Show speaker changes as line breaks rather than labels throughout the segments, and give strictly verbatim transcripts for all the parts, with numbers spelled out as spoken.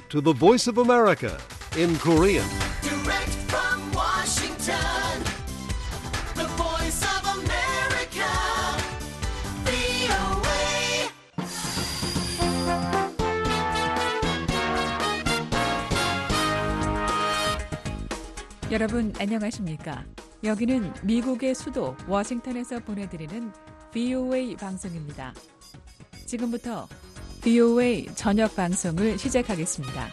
to the Voice of America in Korean.
Direct from Washington, the Voice of America, 브이오에이.
여러분 안녕하십니까? 여기는 미국의 수도 워싱턴에서 보내드리는 브이오에이 방송입니다. 지금부터 브이오에이 저녁 방송을 시작하겠습니다.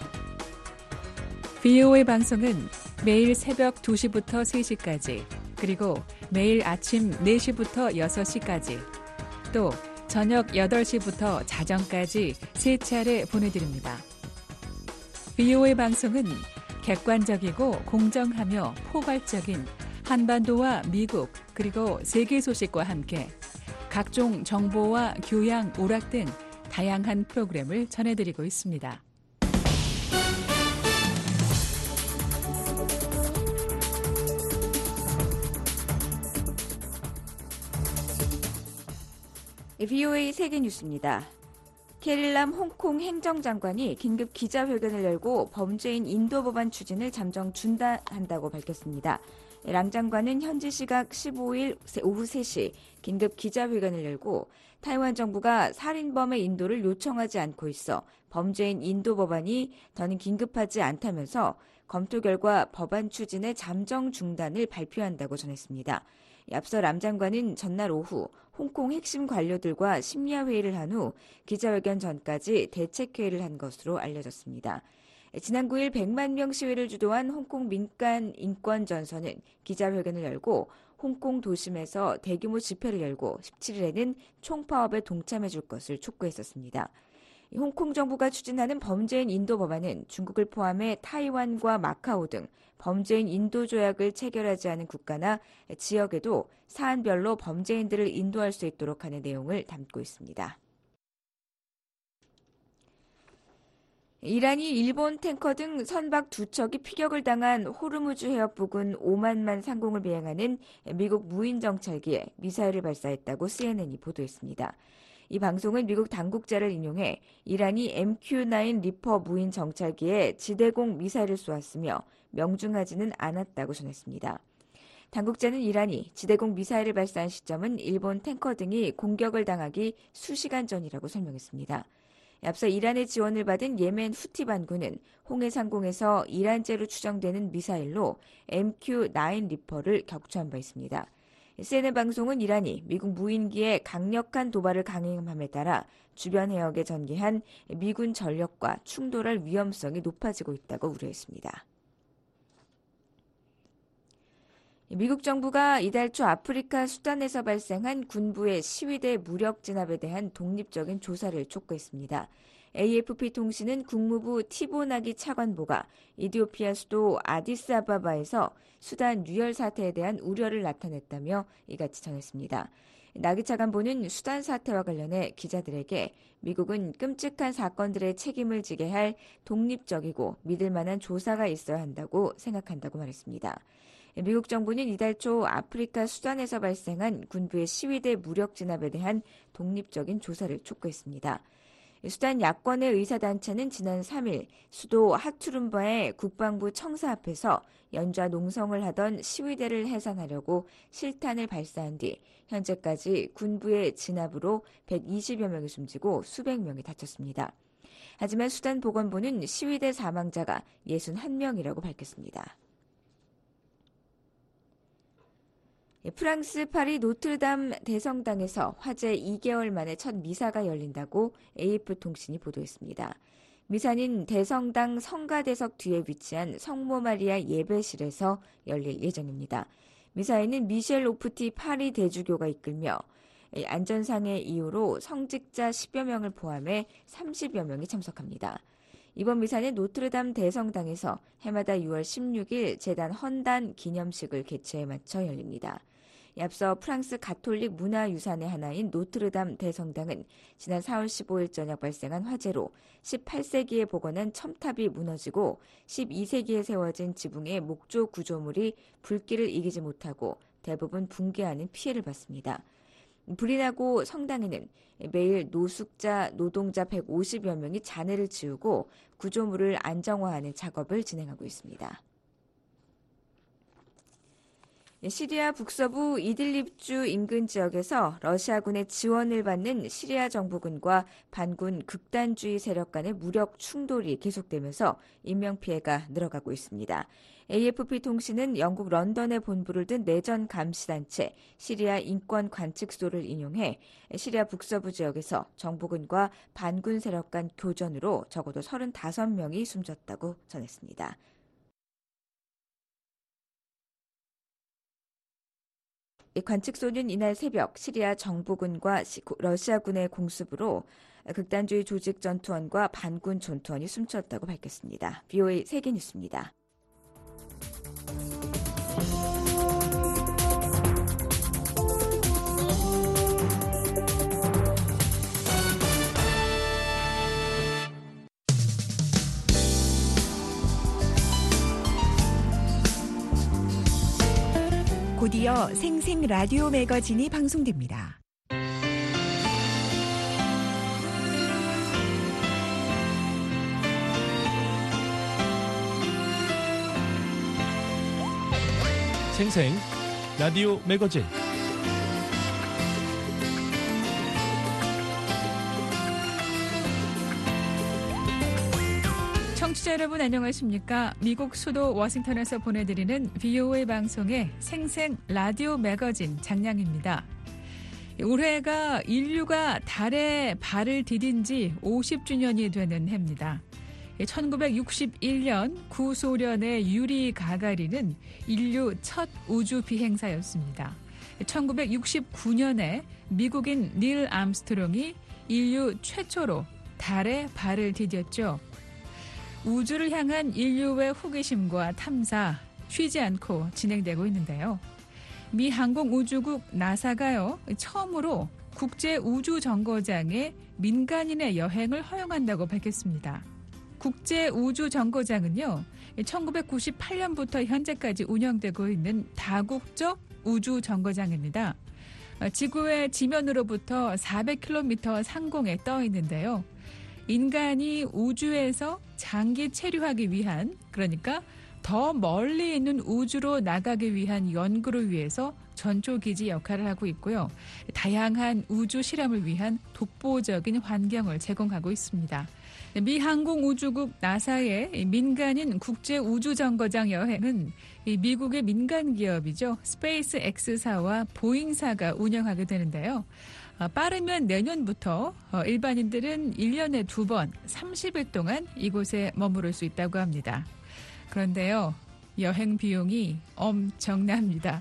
브이오에이 방송은 매일 새벽 두 시부터 세 시까지, 그리고 매일 아침 네 시부터 여섯 시까지, 또 저녁 여덟 시부터 자정까지 세 차례 보내드립니다. 브이오에이 방송은 객관적이고 공정하며 포괄적인 한반도와 미국 그리고 세계 소식과 함께 각종 정보와 교양, 오락 등 다양한 프로그램을 전해드리고 있습니다.
브이오에이 세계 뉴스입니다. 캐릴람 홍콩 행정장관이 긴급 기자회견을 열고 범죄인 인도 법안 추진을 잠정 중단한다고 밝혔습니다. 랑 장관은 현지 시각 십오일 오후 세 시 긴급 기자회견을 열고 타이완 정부가 살인범의 인도를 요청하지 않고 있어 범죄인 인도 법안이 더는 긴급하지 않다면서 검토 결과 법안 추진의 잠정 중단을 발표한다고 전했습니다. 앞서 람 장관은 전날 오후 홍콩 핵심 관료들과 심야 회의를 한 후 기자회견 전까지 대책회의를 한 것으로 알려졌습니다. 지난 구일 백만 명 시위를 주도한 홍콩 민간 인권전선은 기자회견을 열고 홍콩 도심에서 대규모 집회를 열고 십칠일에는 총파업에 동참해 줄 것을 촉구했었습니다. 홍콩 정부가 추진하는 범죄인 인도 법안은 중국을 포함해 타이완과 마카오 등 범죄인 인도 조약을 체결하지 않은 국가나 지역에도 사안별로 범죄인들을 인도할 수 있도록 하는 내용을 담고 있습니다. 이란이 일본 탱커 등 선박 두 척이 피격을 당한 호르무즈 해협 부근 오만만 상공을 비행하는 미국 무인 정찰기에 미사일을 발사했다고 씨엔엔이 보도했습니다. 이 방송은 미국 당국자를 인용해 이란이 엠큐 나인 리퍼 무인 정찰기에 지대공 미사일을 쏘았으며 명중하지는 않았다고 전했습니다. 당국자는 이란이 지대공 미사일을 발사한 시점은 일본 탱커 등이 공격을 당하기 수시간 전이라고 설명했습니다. 앞서 이란의 지원을 받은 예멘 후티 반군은 홍해 상공에서 이란제로 추정되는 미사일로 엠큐 나인 리퍼를 격추한 바 있습니다. 씨엔엔 방송은 이란이 미국 무인기에 강력한 도발을 강행함에 따라 주변 해역에 전개한 미군 전력과 충돌할 위험성이 높아지고 있다고 우려했습니다. 미국 정부가 이달 초 아프리카 수단에서 발생한 군부의 시위대 무력 진압에 대한 독립적인 조사를 촉구했습니다. 에이에프피 통신은 국무부 티보나기 차관보가 이디오피아 수도 아디스아바바에서 수단 유혈 사태에 대한 우려를 나타냈다며 이같이 전했습니다. 나기 차관보는 수단 사태와 관련해 기자들에게 미국은 끔찍한 사건들의 책임을 지게 할 독립적이고 믿을 만한 조사가 있어야 한다고 생각한다고 말했습니다. 미국 정부는 이달 초 아프리카 수단에서 발생한 군부의 시위대 무력 진압에 대한 독립적인 조사를 촉구했습니다. 수단 야권의 의사단체는 지난 삼일 수도 하투룸바의 국방부 청사 앞에서 연좌 농성을 하던 시위대를 해산하려고 실탄을 발사한 뒤 현재까지 군부의 진압으로 백이십여 명이 숨지고 수백 명이 다쳤습니다. 하지만 수단 보건부는 시위대 사망자가 육십일 명이라고 밝혔습니다. 프랑스 파리 노트르담 대성당에서 화재 이 개월 만에 첫 미사가 열린다고 에이에프통신이 보도했습니다. 미사는 대성당 성가대석 뒤에 위치한 성모 마리아 예배실에서 열릴 예정입니다. 미사에는 미셸 오프티 파리 대주교가 이끌며 안전상의 이유로 성직자 십여 명을 포함해 삼십여 명이 참석합니다. 이번 미사는 노트르담 대성당에서 해마다 유월 십육일 재단 헌단 기념식을 개최에 맞춰 열립니다. 앞서 프랑스 가톨릭 문화유산의 하나인 노트르담 대성당은 지난 사월 십오일 저녁 발생한 화재로 십팔 세기에 복원한 첨탑이 무너지고 십이 세기에 세워진 지붕의 목조 구조물이 불길을 이기지 못하고 대부분 붕괴하는 피해를 봤습니다. 불이 나고 성당에는 매일 노숙자, 노동자 백오십여 명이 잔해를 치우고 구조물을 안정화하는 작업을 진행하고 있습니다. 시리아 북서부 이들립주 인근 지역에서 러시아군의 지원을 받는 시리아 정부군과 반군 극단주의 세력 간의 무력 충돌이 계속되면서 인명피해가 늘어가고 있습니다. 에이에프피 통신은 영국 런던에 본부를 둔 내전 감시단체 시리아 인권관측소를 인용해 시리아 북서부 지역에서 정부군과 반군 세력 간 교전으로 적어도 서른다섯 명이 숨졌다고 전했습니다. 관측소는 이날 새벽 시리아 정부군과 러시아군의 공습으로 극단주의 조직 전투원과 반군 전투원이 숨졌다고 밝혔습니다. 브이오에이 세계뉴스입니다.
곧이어 생생 라디오 매거진이 방송됩니다.
생생 라디오 매거진
청취자 여러분 안녕하십니까? 미국 수도 워싱턴에서 보내드리는 브이오에이 방송의 생생 라디오 매거진 장량입니다. 올해가 인류가 달에 발을 디딘 지 오십 주년이 되는 해입니다. 천구백육십일 년 구소련의 유리 가가린은 인류 첫 우주 비행사였습니다. 천구백육십구 년에 미국인 닐 암스트롱이 인류 최초로 달에 발을 디뎠죠. 우주를 향한 인류의 호기심과 탐사 쉬지 않고 진행되고 있는데요. 미 항공우주국 나사가요, 처음으로 국제우주정거장에 민간인의 여행을 허용한다고 밝혔습니다. 국제우주정거장은요, 천구백구십팔 년부터 현재까지 운영되고 있는 다국적 우주정거장입니다. 지구의 지면으로부터 사백 킬로미터 상공에 떠 있는데요. 인간이 우주에서 장기 체류하기 위한, 그러니까 더 멀리 있는 우주로 나가기 위한 연구를 위해서 전초기지 역할을 하고 있고요. 다양한 우주 실험을 위한 독보적인 환경을 제공하고 있습니다. 미 항공우주국 나사의 민간인 국제우주정거장 여행은 미국의 민간 기업이죠. 스페이스 X사와 보잉사가 운영하게 되는데요. 빠르면 내년부터 일반인들은 일 년에 두 번 삼십 일 동안 이곳에 머무를 수 있다고 합니다. 그런데요, 여행 비용이 엄청납니다.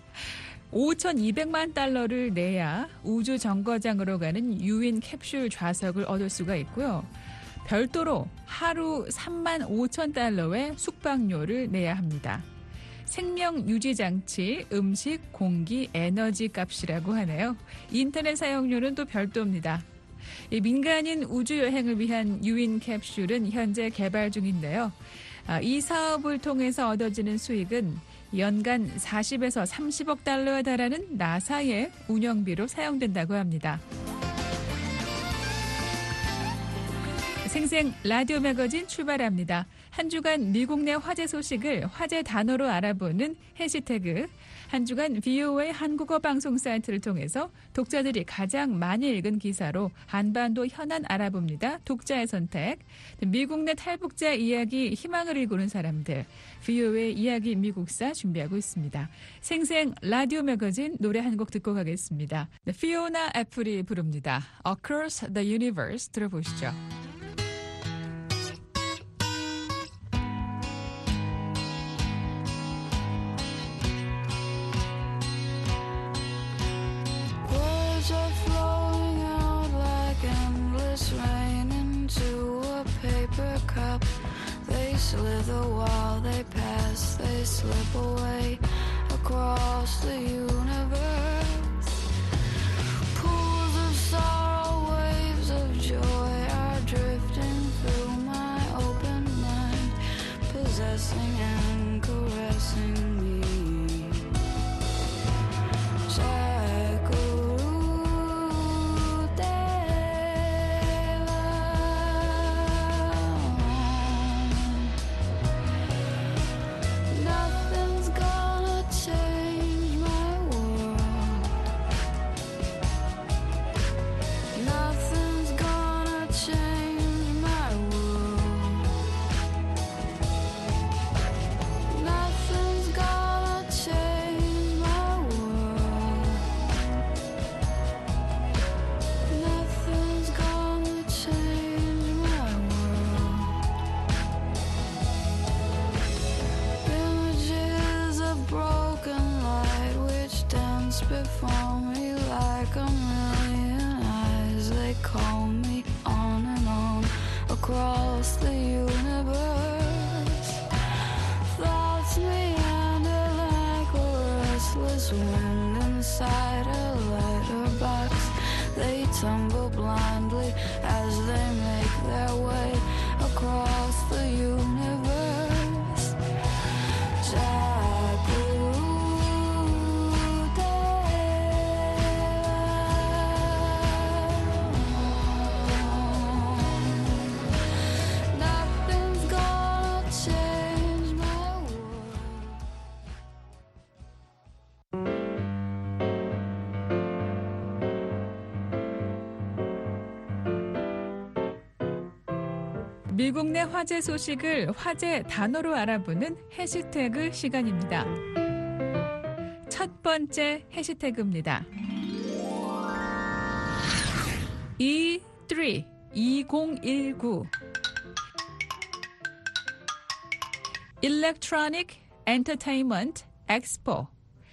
오천이백만 달러를 내야 우주 정거장으로 가는 유인 캡슐 좌석을 얻을 수가 있고요. 별도로 하루 삼만 오천 달러의 숙박료를 내야 합니다. 생명 유지 장치, 음식, 공기, 에너지 값이라고 하네요. 인터넷 사용료는 또 별도입니다. 이 민간인 우주 여행을 위한 유인 캡슐은 현재 개발 중인데요. 이 사업을 통해서 얻어지는 수익은 연간 사십에서 삼십억 달러에 달하는 나사의 운영비로 사용된다고 합니다. 생생 라디오 매거진 출발합니다. 한 주간 미국 내 화제 소식을 화제 단어로 알아보는 해시태그, 한 주간 브이오에이 한국어 방송 사이트를 통해서 독자들이 가장 많이 읽은 기사로 한반도 현안 알아봅니다. 독자의 선택, 미국 내 탈북자 이야기 희망을 일구는 사람들, 브이오에이 이야기 미국사 준비하고 있습니다. 생생 라디오 매거진 노래 한 곡 듣고 가겠습니다. 피오나 애플이 부릅니다. Across the Universe 들어보시죠.
Slither while they pass, they slip away across the universe. Pools of sorrow, waves of joy are drifting through my open mind, possessing and caressing me. Shakaroo,
미국 내 화제 소식을 화제 단어로 알아보는 해시태그 시간입니다. 첫 번째 해시태그입니다. 이 쓰리 이천십구 Electronic Entertainment Expo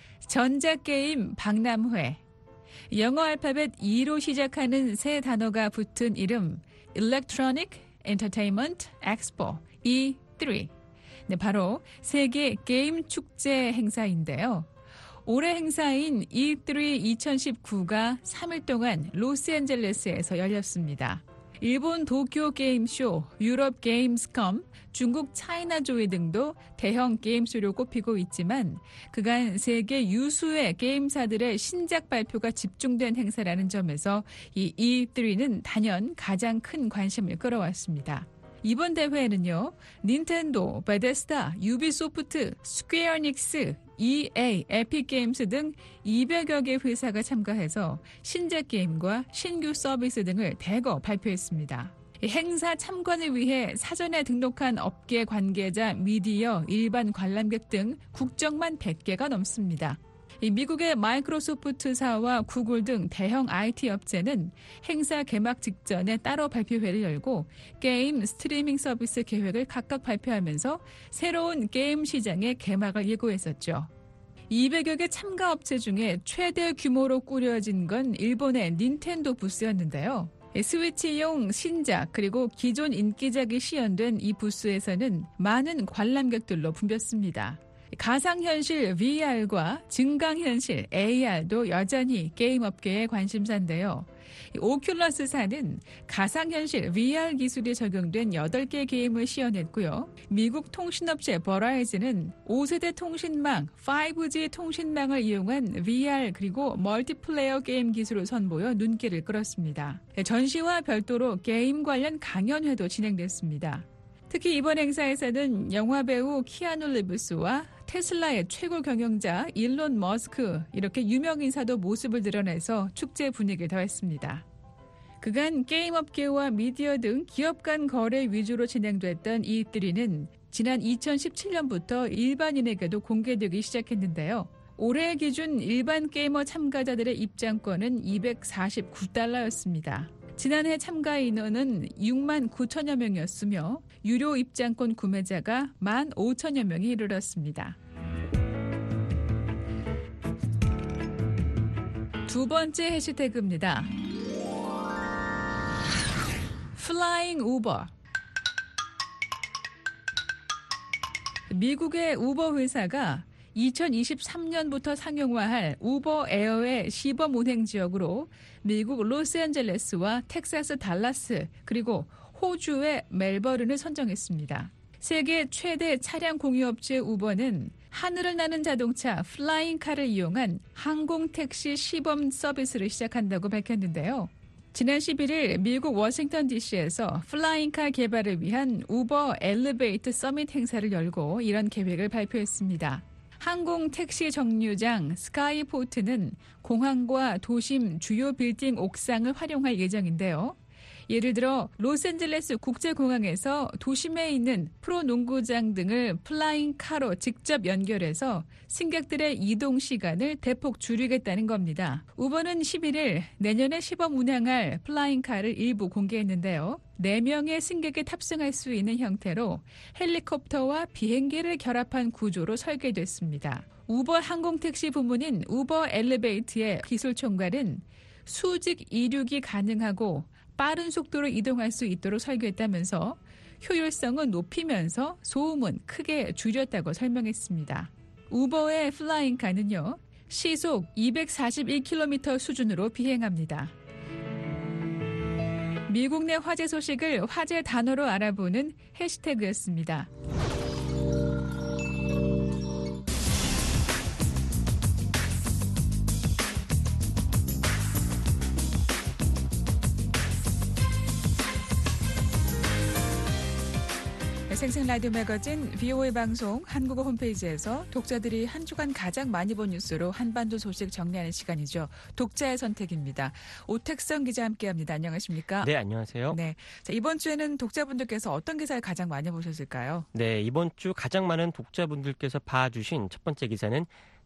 전자게임 박람회. 영어 알파벳 E로 시작하는 세 단어가 붙은 이름 Electronic Entertainment Expo 이 쓰리. 네, 바로 세계 게임 축제 행사인데요. 올해 행사인 이 쓰리 이천십구가 삼 일 동안 로스앤젤레스에서 열렸습니다. 일본 도쿄 게임쇼, 유럽 게임스컴, 중국 차이나조이 등도 대형 게임쇼로 꼽히고 있지만 그간 세계 유수의 게임사들의 신작 발표가 집중된 행사라는 점에서 이 이 쓰리는 단연 가장 큰 관심을 끌어왔습니다. 이번 대회에는요, 닌텐도, 베데스다, 유비소프트, 스퀘어닉스, 이에이, 에픽게임스 등 이백여 개 회사가 참가해서 신작 게임과 신규 서비스 등을 대거 발표했습니다. 행사 참관을 위해 사전에 등록한 업계 관계자, 미디어, 일반 관람객 등 국적만 백 개가 넘습니다. 미국의 마이크로소프트사와 구글 등 대형 아이티 업체는 행사 개막 직전에 따로 발표회를 열고 게임 스트리밍 서비스 계획을 각각 발표하면서 새로운 게임 시장의 개막을 예고했었죠. 이백여 개 참가 업체 중에 최대 규모로 꾸려진 건 일본의 닌텐도 부스였는데요. 스위치용 신작 그리고 기존 인기작이 시연된 이 부스에서는 많은 관람객들로 붐볐습니다. 가상현실 브이알과 증강현실 에이알도 여전히 게임 업계의 관심사인데요. 오큘러스사는 가상현실 브이알 기술이 적용된 여덟 개 게임을 시연했고요. 미국 통신업체 버라이즌은 오 세대 통신망, 파이브지 통신망을 이용한 브이알 그리고 멀티플레이어 게임 기술을 선보여 눈길을 끌었습니다. 전시와 별도로 게임 관련 강연회도 진행됐습니다. 특히 이번 행사에서는 영화배우 키아누 리브스와 테슬라의 최고 경영자 일론 머스크 이렇게 유명 인사도 모습을 드러내서 축제 분위기를 더했습니다. 그간 게임업계와 미디어 등 기업 간 거래 위주로 진행됐던 이 쓰리는 지난 이천십칠 년부터 일반인에게도 공개되기 시작했는데요. 올해 기준 일반 게이머 참가자들의 입장권은 이백사십구 달러였습니다. 지난해 참가 인원은 육만 구천여 명이었으며 유료 입장권 구매자가 만 오천여 명이 이르렀습니다. 두 번째 해시태그입니다. Flying Uber. 미국의 우버 회사가 이천이십삼 년부터 상용화할 우버 에어의 시범 운행 지역으로 미국 로스앤젤레스와 텍사스 달라스 그리고 호주의 멜버른을 선정했습니다. 세계 최대 차량 공유업체 우버는 하늘을 나는 자동차 플라잉카를 이용한 항공택시 시범 서비스를 시작한다고 밝혔는데요. 지난 십일 일 미국 워싱턴 디씨에서 플라잉카 개발을 위한 우버 엘리베이터 서밋 행사를 열고 이런 계획을 발표했습니다. 항공 택시 정류장 스카이포트는 공항과 도심 주요 빌딩 옥상을 활용할 예정인데요. 예를 들어 로스앤젤레스 국제공항에서 도심에 있는 프로농구장 등을 플라잉카로 직접 연결해서 승객들의 이동 시간을 대폭 줄이겠다는 겁니다. 우버는 십일 일 내년에 시범 운항할 플라잉카를 일부 공개했는데요. 네 명의 승객이 탑승할 수 있는 형태로 헬리콥터와 비행기를 결합한 구조로 설계됐습니다. 우버 항공택시 부문인 우버 엘리베이터의 기술 총괄은 수직 이륙이 가능하고 빠른 속도로 이동할 수 있도록 설계했다면서 효율성은 높이면서 소음은 크게 줄였다고 설명했습니다. 우버의 플라잉카는요, 시속 이백사십일 킬로미터 수준으로 비행합니다. 미국 내 화제 소식을 화제 단어로 알아보는 해시태그였습니다. 생생 라디오 매거진 브이오에이 방송 한국어 홈페이지에서 독자들이 한 주간 가장 많이 본 뉴스로 한반도 소식 정리하는 시간이죠. 독자의 선택입니다. 오택성 기자 함께합니다. 안녕하십니까?
네, 안녕하세요.
네, 자, 이번 주에는 독자분들께서 어떤 기사를 가장 많이 보셨을까요?
네, 이번 주 가장 많은 독자분들께서 봐주신 첫 번째 기사는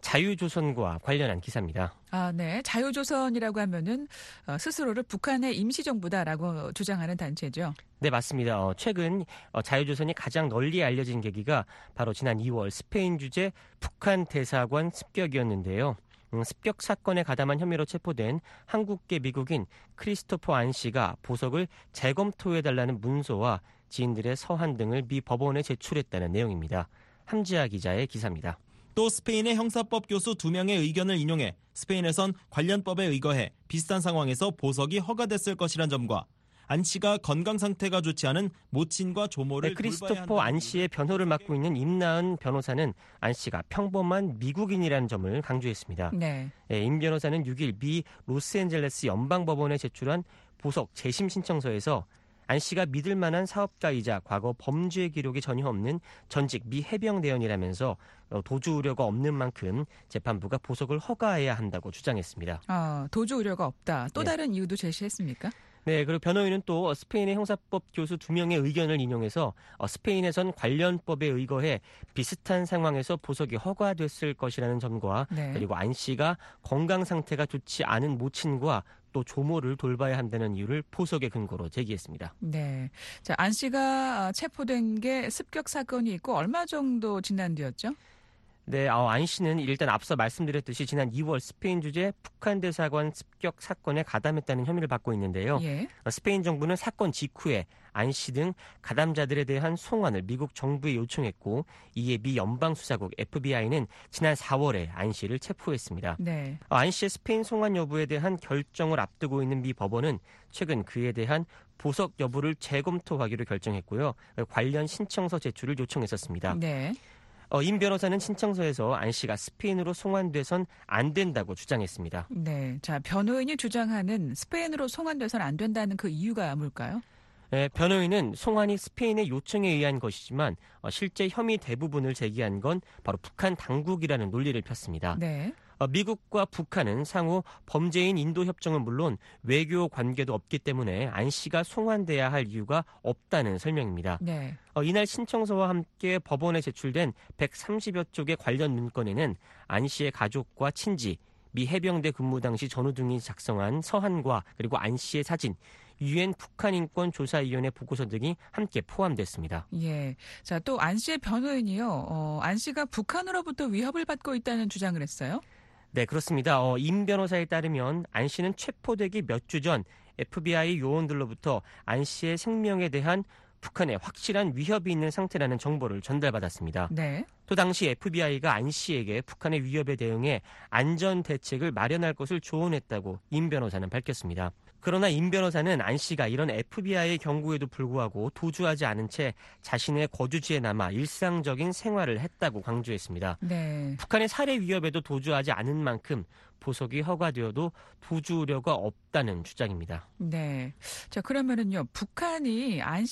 자유조선과 관련한 기사입니다.
아, 네. 자유조선이라고 하면은 어, 스스로를 북한의 임시정부다라고 주장하는 단체죠.
네, 맞습니다. 어, 최근 어, 자유조선이 가장 널리 알려진 계기가 바로 지난 이월 스페인 주재 북한 대사관 습격이었는데요. 음, 습격 사건에 가담한 혐의로 체포된 한국계 미국인 크리스토퍼 안 씨가 보석을 재검토해달라는 문서와 지인들의 서한 등을 미 법원에 제출했다는 내용입니다. 함지아 기자의 기사입니다.
또 스페인의 형사법 교수 두 명의 의견을 인용해 스페인에선 관련 법에 의거해 비슷한 상황에서 보석이 허가됐을 것이란 점과 안 씨가 건강 상태가 좋지 않은 모친과 조모를
네, 크리스토퍼 안 씨의 변호를 맡고 있는 임나은 변호사는 안 씨가 평범한 미국인이라는 점을 강조했습니다.
네.
네, 임 변호사는 육 일 미 로스앤젤레스 연방법원에 제출한 보석 재심 신청서에서 안 씨가 믿을 만한 사업가이자 과거 범죄 기록이 전혀 없는 전직 미 해병대원이라면서 도주 우려가 없는 만큼 재판부가 보석을 허가해야 한다고 주장했습니다.
아, 도주 우려가 없다. 또
네.
다른 이유도 제시했습니까?
네, 그리고 변호인은 또 스페인의 형사법 교수 두 명의 의견을 인용해서 스페인에선 관련법에 의거해 비슷한 상황에서 보석이 허가됐을 것이라는 점과
네.
그리고 안 씨가 건강 상태가 좋지 않은 모친과 또 조모를 돌봐야 한다는 이유를 보석의 근거로 제기했습니다.
네. 자, 안 씨가 체포된 게 습격 사건이 있고 얼마 정도 지난 뒤였죠?
네, 어, 안 씨는 일단 앞서 말씀드렸듯이 지난 이월 스페인 주재 북한 대사관 습격 사건에 가담했다는 혐의를 받고 있는데요.
예.
어, 스페인 정부는 사건 직후에 안 씨 등 가담자들에 대한 송환을 미국 정부에 요청했고 이에 미 연방수사국 에프비아이는 지난 사월에 안 씨를 체포했습니다.
네.
어, 안 씨의 스페인 송환 여부에 대한 결정을 앞두고 있는 미 법원은 최근 그에 대한 보석 여부를 재검토하기로 결정했고요. 관련 신청서 제출을 요청했었습니다.
네.
어, 임 변호사는 신청서에서 안 씨가 스페인으로 송환돼선 안 된다고 주장했습니다.
네. 자, 변호인이 주장하는 스페인으로 송환돼서는 안 된다는 그 이유가 뭘까요?
네, 변호인은 송환이 스페인의 요청에 의한 것이지만 어, 실제 혐의 대부분을 제기한 건 바로 북한 당국이라는 논리를 폈습니다.
네.
어, 미국과 북한은 상호 범죄인 인도 협정은 물론 외교 관계도 없기 때문에 안 씨가 송환돼야 할 이유가 없다는 설명입니다.
네.
어, 이날 신청서와 함께 법원에 제출된 백삼십여 쪽의 관련 문건에는 안 씨의 가족과 친지, 미 해병대 근무 당시 전우 등이 작성한 서한과 그리고 안 씨의 사진, 유엔 북한인권조사위원회 보고서 등이 함께 포함됐습니다.
예. 자, 또 안 씨의 변호인이요. 어, 안 씨가 북한으로부터 위협을 받고 있다는 주장을 했어요.
네, 그렇습니다. 어, 임 변호사에 따르면 안 씨는 체포되기 몇 주 전 에프비아이 요원들로부터 안 씨의 생명에 대한 북한에 확실한 위협이 있는 상태라는 정보를 전달받았습니다.
네.
또 당시 에프비아이가 안 씨에게 북한의 위협에 대응해 안전 대책을 마련할 것을 조언했다고 임 변호사는 밝혔습니다. 그러나 임 변호사는 안 씨가 이런 에프비아이의 경고에도 불구하고 도주하지 않은 채 자신의 거주지에 남아 일상적인 생활을 했다고 강조했습니다.
네.
북한의 살해 위협에도 도주하지 않은 만큼 보석이 허가되어도 도주 우려가 없다는 주장입니다.
네. 자, 그러면은요. 북한이 안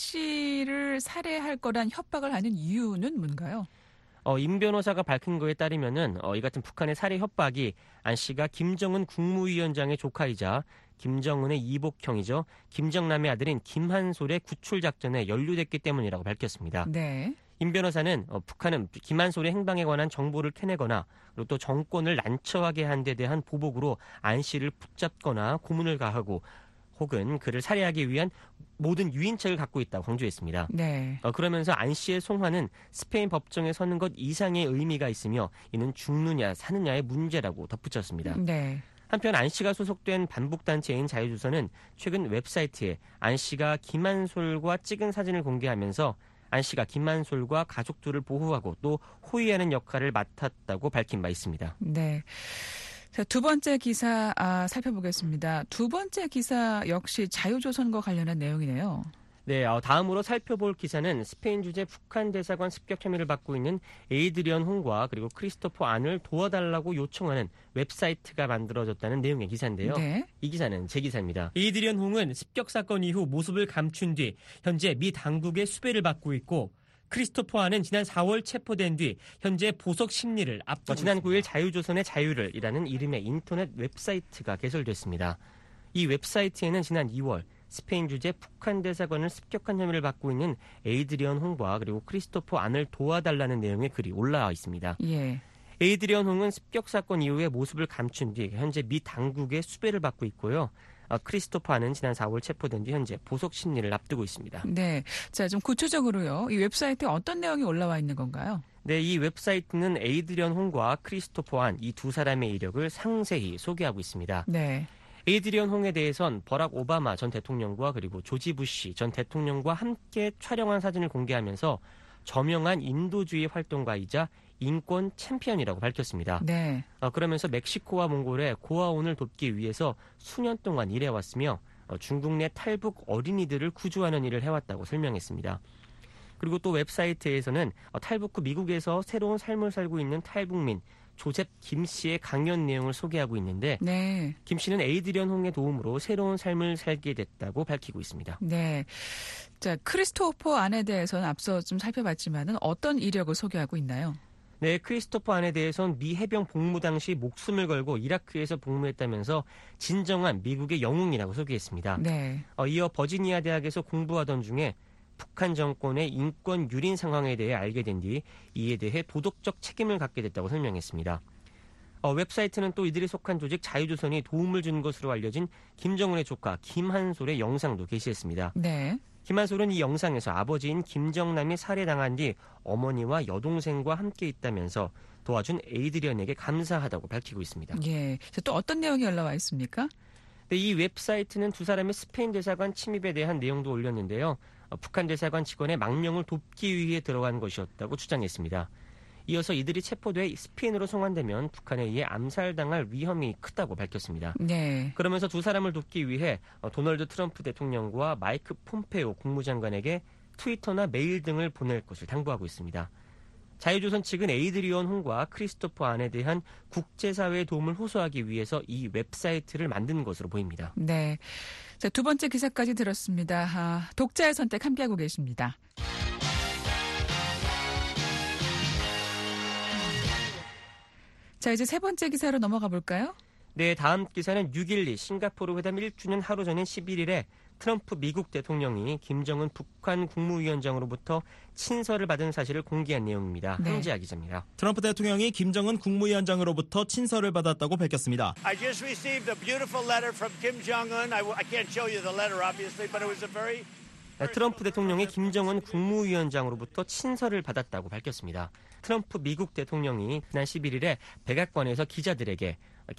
씨를 살해할 거란 협박을 하는 이유는 뭔가요?
어, 임 변호사가 밝힌 거에 따르면은 어, 이 같은 북한의 살해 협박이 안 씨가 김정은 국무위원장의 조카이자 김정은의 이복형이죠. 김정남의 아들인 김한솔의 구출 작전에 연루됐기 때문이라고 밝혔습니다.
네.
임 변호사는 어, 북한은 김한솔의 행방에 관한 정보를 캐내거나 그리고 또 정권을 난처하게 한 데 대한 보복으로 안 씨를 붙잡거나 고문을 가하고 혹은 그를 살해하기 위한 모든 유인책을 갖고 있다고 강조했습니다.
네.
어, 그러면서 안 씨의 송환은 스페인 법정에 서는 것 이상의 의미가 있으며 이는 죽느냐 사느냐의 문제라고 덧붙였습니다.
네.
한편 안 씨가 소속된 반북단체인 자유조선은 최근 웹사이트에 안 씨가 김한솔과 찍은 사진을 공개하면서 안 씨가 김한솔과 가족들을 보호하고 또 호위하는 역할을 맡았다고 밝힌 바 있습니다.
네. 자, 두 번째 기사 아, 살펴보겠습니다. 두 번째 기사 역시 자유조선과 관련한 내용이네요.
네, 어, 다음으로 살펴볼 기사는 스페인 주재 북한 대사관 습격 혐의를 받고 있는 에이드리언 홍과 그리고 크리스토퍼 안을 도와달라고 요청하는 웹사이트가 만들어졌다는 내용의 기사인데요.
네.
이 기사는 제 기사입니다. 에이드리언 홍은 습격 사건 이후 모습을 감춘 뒤 현재 미 당국의 수배를 받고 있고 크리스토퍼 안은 지난 사월 체포된 뒤 현재 보석 심리를 앞두고 지난 구일 자유조선의 자유를 이라는 이름의 인터넷 웹사이트가 개설됐습니다. 이 웹사이트에는 지난 이월 스페인 주재 북한 대사관을 습격한 혐의를 받고 있는 에이드리언 홍과 그리고 크리스토퍼 안을 도와달라는 내용의 글이 올라와 있습니다.
예.
에이드리언 홍은 습격 사건 이후에 모습을 감춘 뒤 현재 미 당국의 수배를 받고 있고요. 크리스토퍼 안은 지난 사월 체포된 뒤 현재 보석 심리를 앞두고 있습니다.
네. 자, 좀 구체적으로요. 이 웹사이트에 어떤 내용이 올라와 있는 건가요?
네, 이 웹사이트는 에이드리언 홍과 크리스토퍼 안 이 두 사람의 이력을 상세히 소개하고 있습니다.
네.
에이드리언 홍에 대해선 버락 오바마 전 대통령과 그리고 조지 부시 전 대통령과 함께 촬영한 사진을 공개하면서 저명한 인도주의 활동가이자 인권 챔피언이라고 밝혔습니다.
네.
어, 그러면서 멕시코와 몽골의 고아원을 돕기 위해서 수년 동안 일해왔으며 어, 중국 내 탈북 어린이들을 구조하는 일을 해왔다고 설명했습니다. 그리고 또 웹사이트에서는 어, 탈북 후 미국에서 새로운 삶을 살고 있는 탈북민 조셉 김 씨의 강연 내용을 소개하고 있는데
네.
김 씨는 에이드리언 홍의 도움으로 새로운 삶을 살게 됐다고 밝히고 있습니다.
네. 자, 크리스토퍼 안에 대해서는 앞서 좀 살펴봤지만은 어떤 이력을 소개하고 있나요?
네, 크리스토퍼 안에 대해선 미 해병 복무 당시 목숨을 걸고 이라크에서 복무했다면서 진정한 미국의 영웅이라고 소개했습니다.
네.
어, 이어 버지니아 대학에서 공부하던 중에 북한 정권의 인권 유린 상황에 대해 알게 된 뒤 이에 대해 도덕적 책임을 갖게 됐다고 설명했습니다. 어, 웹사이트는 또 이들이 속한 조직 자유조선이 도움을 준 것으로 알려진 김정은의 조카 김한솔의 영상도 게시했습니다.
네.
김한솔은 이 영상에서 아버지인 김정남이 살해당한 뒤 어머니와 여동생과 함께 있다면서 도와준 에이드리언에게 감사하다고 밝히고 있습니다.
예. 자, 또 어떤 내용이 올라와 있습니까?
네, 이 웹사이트는 두 사람의 스페인 대사관 침입에 대한 내용도 올렸는데요. 어, 북한 대사관 직원의 망명을 돕기 위해 들어간 것이었다고 주장했습니다. 이어서 이들이 체포돼 스페인으로 송환되면 북한에 의해 암살당할 위험이 크다고 밝혔습니다.
네.
그러면서 두 사람을 돕기 위해 도널드 트럼프 대통령과 마이크 폼페오 국무장관에게 트위터나 메일 등을 보낼 것을 당부하고 있습니다. 자유조선 측은 에이드리언 홍과 크리스토퍼 안에 대한 국제사회의 도움을 호소하기 위해서 이 웹사이트를 만든 것으로 보입니다.
네. 자, 두 번째 기사까지 들었습니다. 아, 독자의 선택 함께하고 계십니다. 자, 이제 세 번째 기사로 넘어가 볼까요?
네, 다음 기사는 육일이 싱가포르 회담 일 주년 하루 전인 십일일에 트럼프 미국 대통령이 김정은 북한 국무위원장으로부터 친서를 받은 사실을 공개한 내용입니다.
네.
황지아 기자입니다.
트럼프 대통령이 김정은 국무위원장으로부터 친서를 받았다고 밝혔습니다.
I just received a beautiful letter from Kim Jong-un. I, I can't show you the letter, obviously, but it was a very...
트럼프 대통령이 김정은 국무위원장으로부터 친서를 받았다고 밝혔습니다. 트럼프 미국 대통령이 지난 십일일에 백악관에서 기자들에게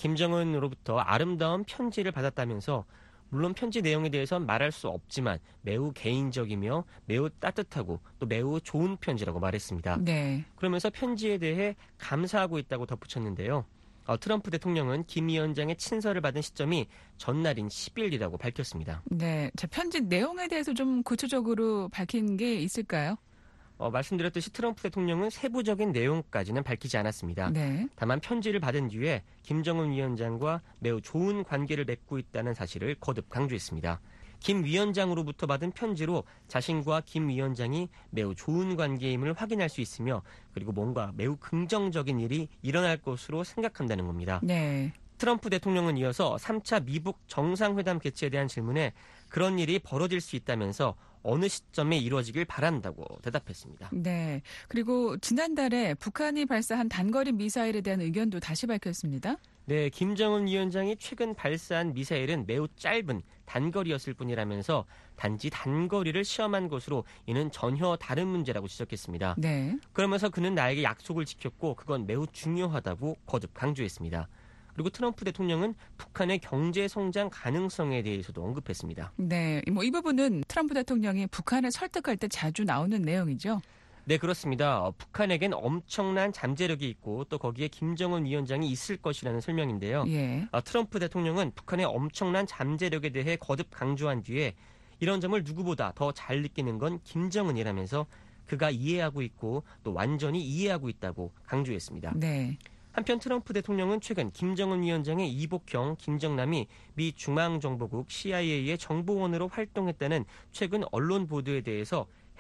김정은으로부터 아름다운 편지를 받았다면서 물론 편지 내용에 대해서는 말할 수 없지만 매우 개인적이며 매우 따뜻하고 또 매우 좋은 편지라고 말했습니다.
네.
그러면서 편지에 대해 감사하고 있다고 덧붙였는데요. 어, 트럼프 대통령은 김 위원장의 친서를 받은 시점이 전날인 십일이라고 밝혔습니다.
네. 자, 편지 내용에 대해서 좀 구체적으로 밝힌 게 있을까요?
어, 말씀드렸듯이 트럼프 대통령은 세부적인 내용까지는 밝히지 않았습니다.
네.
다만 편지를 받은 뒤에 김정은 위원장과 매우 좋은 관계를 맺고 있다는 사실을 거듭 강조했습니다. 김 위원장으로부터 받은 편지로 자신과 김 위원장이 매우 좋은 관계임을 확인할 수 있으며 그리고 뭔가 매우 긍정적인 일이 일어날 것으로 생각한다는 겁니다.
네.
트럼프 대통령은 이어서 삼 차 미북 정상회담 개최에 대한 질문에 그런 일이 벌어질 수 있다면서 어느 시점에 이루어지길 바란다고 대답했습니다.
네. 그리고 지난달에 북한이 발사한 단거리 미사일에 대한 의견도 다시 밝혔습니다.
네, 김정은 위원장이 최근 발사한 미사일은 매우 짧은 단거리였을 뿐이라면서 단지 단거리를 시험한 것으로 이는 전혀 다른 문제라고 지적했습니다.
네.
그러면서 그는 나에게 약속을 지켰고 그건 매우 중요하다고 거듭 강조했습니다. 그리고 트럼프 대통령은 북한의 경제 성장 가능성에 대해서도 언급했습니다.
네, 뭐 이 부분은 트럼프 대통령이 북한을 설득할 때 자주 나오는 내용이죠.
네, 그렇습니다. 어, 북한에겐 엄청난 잠재력이 있고 또 거기에 김정은 위원장이 있을 것이라는 설명인데요.
예.
어, 트럼프 대통령은 북한의 엄청난 잠재력에 대해 거듭 강조한 뒤에 이런 점을 누구보다 더 잘 느끼는 건 김정은이라면서 그가 이해하고 있고 또 완전히 이해하고 있다고 강조했습니다.
네.
한편 트럼프 대통령은 최근 김정은 위원장의 이복형 김정남이 미 중앙정보국 씨아이에이의 정보원으로 활동했다는 최근 언론 보도에 대해서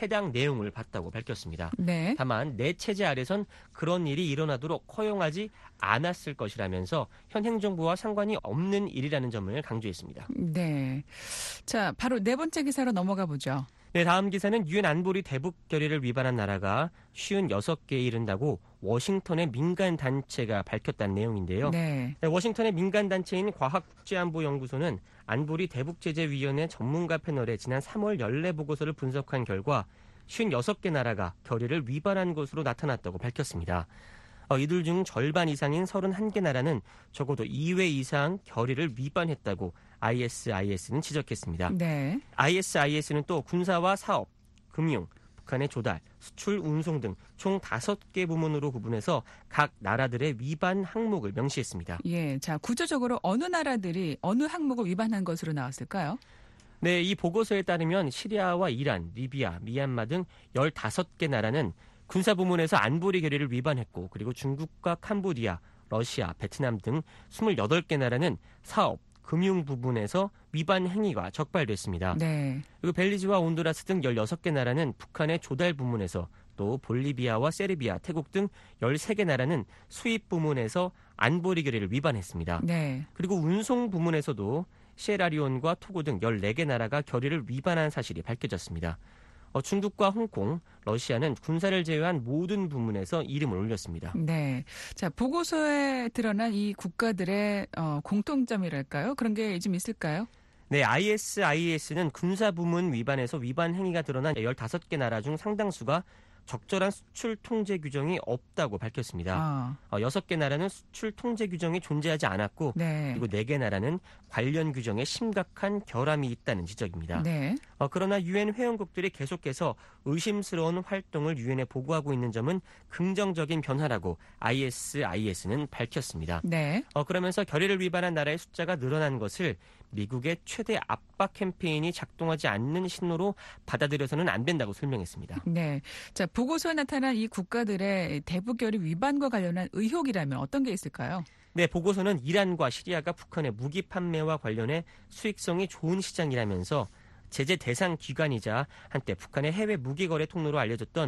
해당 내용을 봤다고 밝혔습니다.
네.
다만 내 체제 아래선 그런 일이 일어나도록 허용하지 않았을 것이라면서 현 행정부와 상관이 없는 일이라는 점을 강조했습니다.
네. 자, 바로 네 번째 기사로 넘어가 보죠.
네, 다음 기사는 유엔 안보리 대북 결의를 위반한 나라가 오십육 개에 이른다고 워싱턴의 민간 단체가 밝혔다는 내용인데요.
네.
네, 워싱턴의 민간 단체인 과학국제안보연구소는 안보리 대북제재위원회 전문가 패널의 지난 삼월 연례 보고서를 분석한 결과 오십육 개 나라가 결의를 위반한 것으로 나타났다고 밝혔습니다. 어, 이들 중 절반 이상인 서른한 개 나라는 적어도 이 회 이상 결의를 위반했다고 아이에스아이에스는 지적했습니다.
네.
아이에스아이에스는 또 군사와 사업, 금융, 북한의 조달, 수출, 운송 등 총 다섯 개 부문으로 구분해서 각 나라들의 위반 항목을 명시했습니다.
예. 자, 구체적으로 어느 나라들이 어느 항목을 위반한 것으로 나왔을까요?
네, 이 보고서에 따르면 시리아와 이란, 리비아, 미얀마 등 열다섯 개 나라는 군사 부문에서 안보리 결의를 위반했고, 그리고 중국과 캄보디아, 러시아, 베트남 등 이십팔 개 나라는 사업, 금융 부분에서 위반 행위가 적발됐습니다.
네.
그리고 벨리즈와 온두라스 등 열여섯 개 나라는 북한의 조달 부문에서, 또 볼리비아와 세르비아, 태국 등 열세 개 나라는 수입 부문에서 안보리 결의를 위반했습니다.
네.
그리고 운송 부문에서도 시에라리온과 토고 등 열네 개 나라가 결의를 위반한 사실이 밝혀졌습니다. 어, 중국과 홍콩, 러시아는 군사를 제외한 모든 부문에서 이름을 올렸습니다.
네. 자, 보고서에 드러난 이 국가들의 어, 공통점이랄까요? 그런 게 좀 있을까요?
네, 아이에스아이에스는 군사 부문 위반에서 위반 행위가 드러난 열다섯 개 나라 중 상당수가 적절한 수출 통제 규정이 없다고 밝혔습니다.
아.
어, 여섯 개 나라는 수출 통제 규정이 존재하지 않았고,
네.
그리고 네 개 나라는 관련 규정에 심각한 결함이 있다는 지적입니다.
네.
어, 그러나 유엔 회원국들이 계속해서 의심스러운 활동을 유엔에 보고하고 있는 점은 긍정적인 변화라고 아이에스아이에스는 밝혔습니다.
네.
어, 그러면서 결의를 위반한 나라의 숫자가 늘어난 것을 미국의 최대 압박 캠페인이 작동하지 않는 신호로 받아들여서는 안 된다고 설명했습니다.
네. 자, 보고서에 나타난 이 국가들의 대북 결의 위반과 관련한 의혹이라면 어떤 게 있을까요?
네, 보고서는 이란과 시리아가 북한의 무기 판매와 관련해 수익성이 좋은 시장이라면서 제재 대상 기관이자 한때 북한의 해외 무기 거래 통로로 알려졌던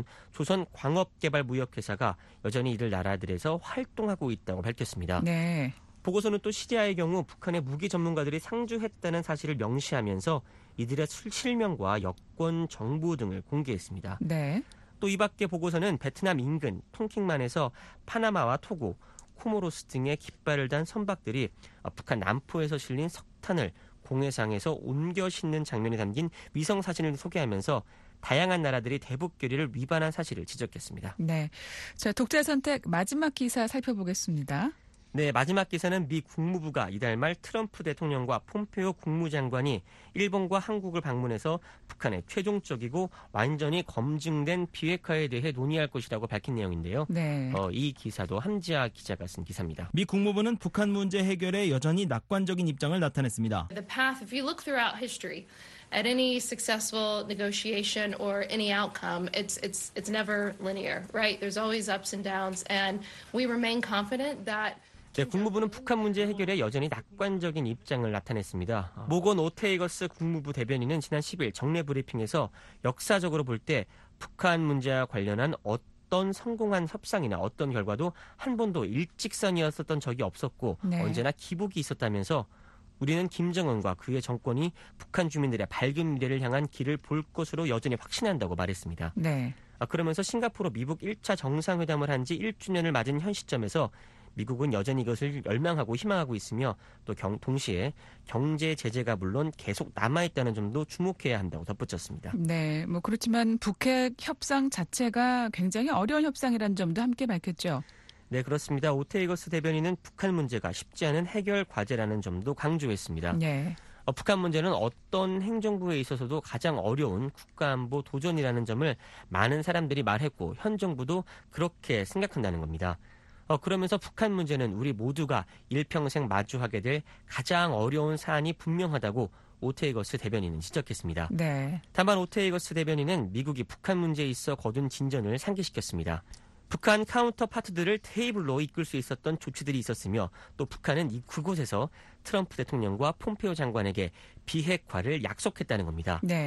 조선광업개발무역회사가 여전히 이들 나라들에서 활동하고 있다고 밝혔습니다.
네.
보고서는 또 시리아의 경우 북한의 무기 전문가들이 상주했다는 사실을 명시하면서 이들의 실명과 여권 정보 등을 공개했습니다.
네.
또 이 밖에 보고서는 베트남 인근 통킹만에서 파나마와 토고, 코모로스 등의 깃발을 단 선박들이 북한 남포에서 실린 석탄을 공해상에서 옮겨 싣는 장면이 담긴 위성 사진을 소개하면서 다양한 나라들이 대북 결의를 위반한 사실을 지적했습니다.
네. 자, 독자 선택 마지막 기사 살펴보겠습니다.
네, 마지막 기사는 미 국무부가 이달 말 트럼프 대통령과 폼페오 국무장관이 일본과 한국을 방문해서 북한의 최종적이고 완전히 검증된 비핵화에 대해 논의할 것이라고 밝힌 내용인데요.
네.
어, 이 기사도 함지아 기자가 쓴 기사입니다.
미 국무부는 북한 문제 해결에 여전히 낙관적인 입장을 나타냈습니다.
The path, if you look throughout history, at any successful negotiation or any outcome, it's it's it's never linear, right? There's always ups and downs, and we remain confident that.
네, 국무부는 북한 문제 해결에 여전히 낙관적인 입장을 나타냈습니다. 모건 오테이거스 국무부 대변인은 지난 십 일 정례 브리핑에서 역사적으로 볼 때 북한 문제와 관련한 어떤 성공한 협상이나 어떤 결과도 한 번도 일직선이었었던 적이 없었고
네.
언제나 기복이 있었다면서 우리는 김정은과 그의 정권이 북한 주민들의 밝은 미래를 향한 길을 볼 것으로 여전히 확신한다고 말했습니다.
네.
아, 그러면서 싱가포르 미국 일 차 정상회담을 한 지 일 주년을 맞은 현 시점에서 미국은 여전히 이것을 열망하고 희망하고 있으며 또 경, 동시에 경제 제재가 물론 계속 남아있다는 점도 주목해야 한다고 덧붙였습니다.
네, 뭐 그렇지만 북핵 협상 자체가 굉장히 어려운 협상이라는 점도 함께 밝혔죠.
네, 그렇습니다. 오테이거스 대변인은 북한 문제가 쉽지 않은 해결 과제라는 점도 강조했습니다.
네.
어, 북한 문제는 어떤 행정부에 있어서도 가장 어려운 국가안보 도전이라는 점을 많은 사람들이 말했고 현 정부도 그렇게 생각한다는 겁니다. 어, 그러면서 북한 문제는 우리 모두가 일평생 마주하게 될 가장 어려운 사안이 분명하다고 오테이거스 대변인은 지적했습니다.
네. 다만
오테이거스 대변인은 미국이 북한 문제에 있어 거둔 진전을 상기시켰습니다. 북한 카운터 파트들을 테이블로 이끌 수 있었던 조치들이 있었으며 또 북한은 이 그곳에서 트럼프 대통령과 폼페오 장관에게 비핵화를 약속했다는 겁니다.
네.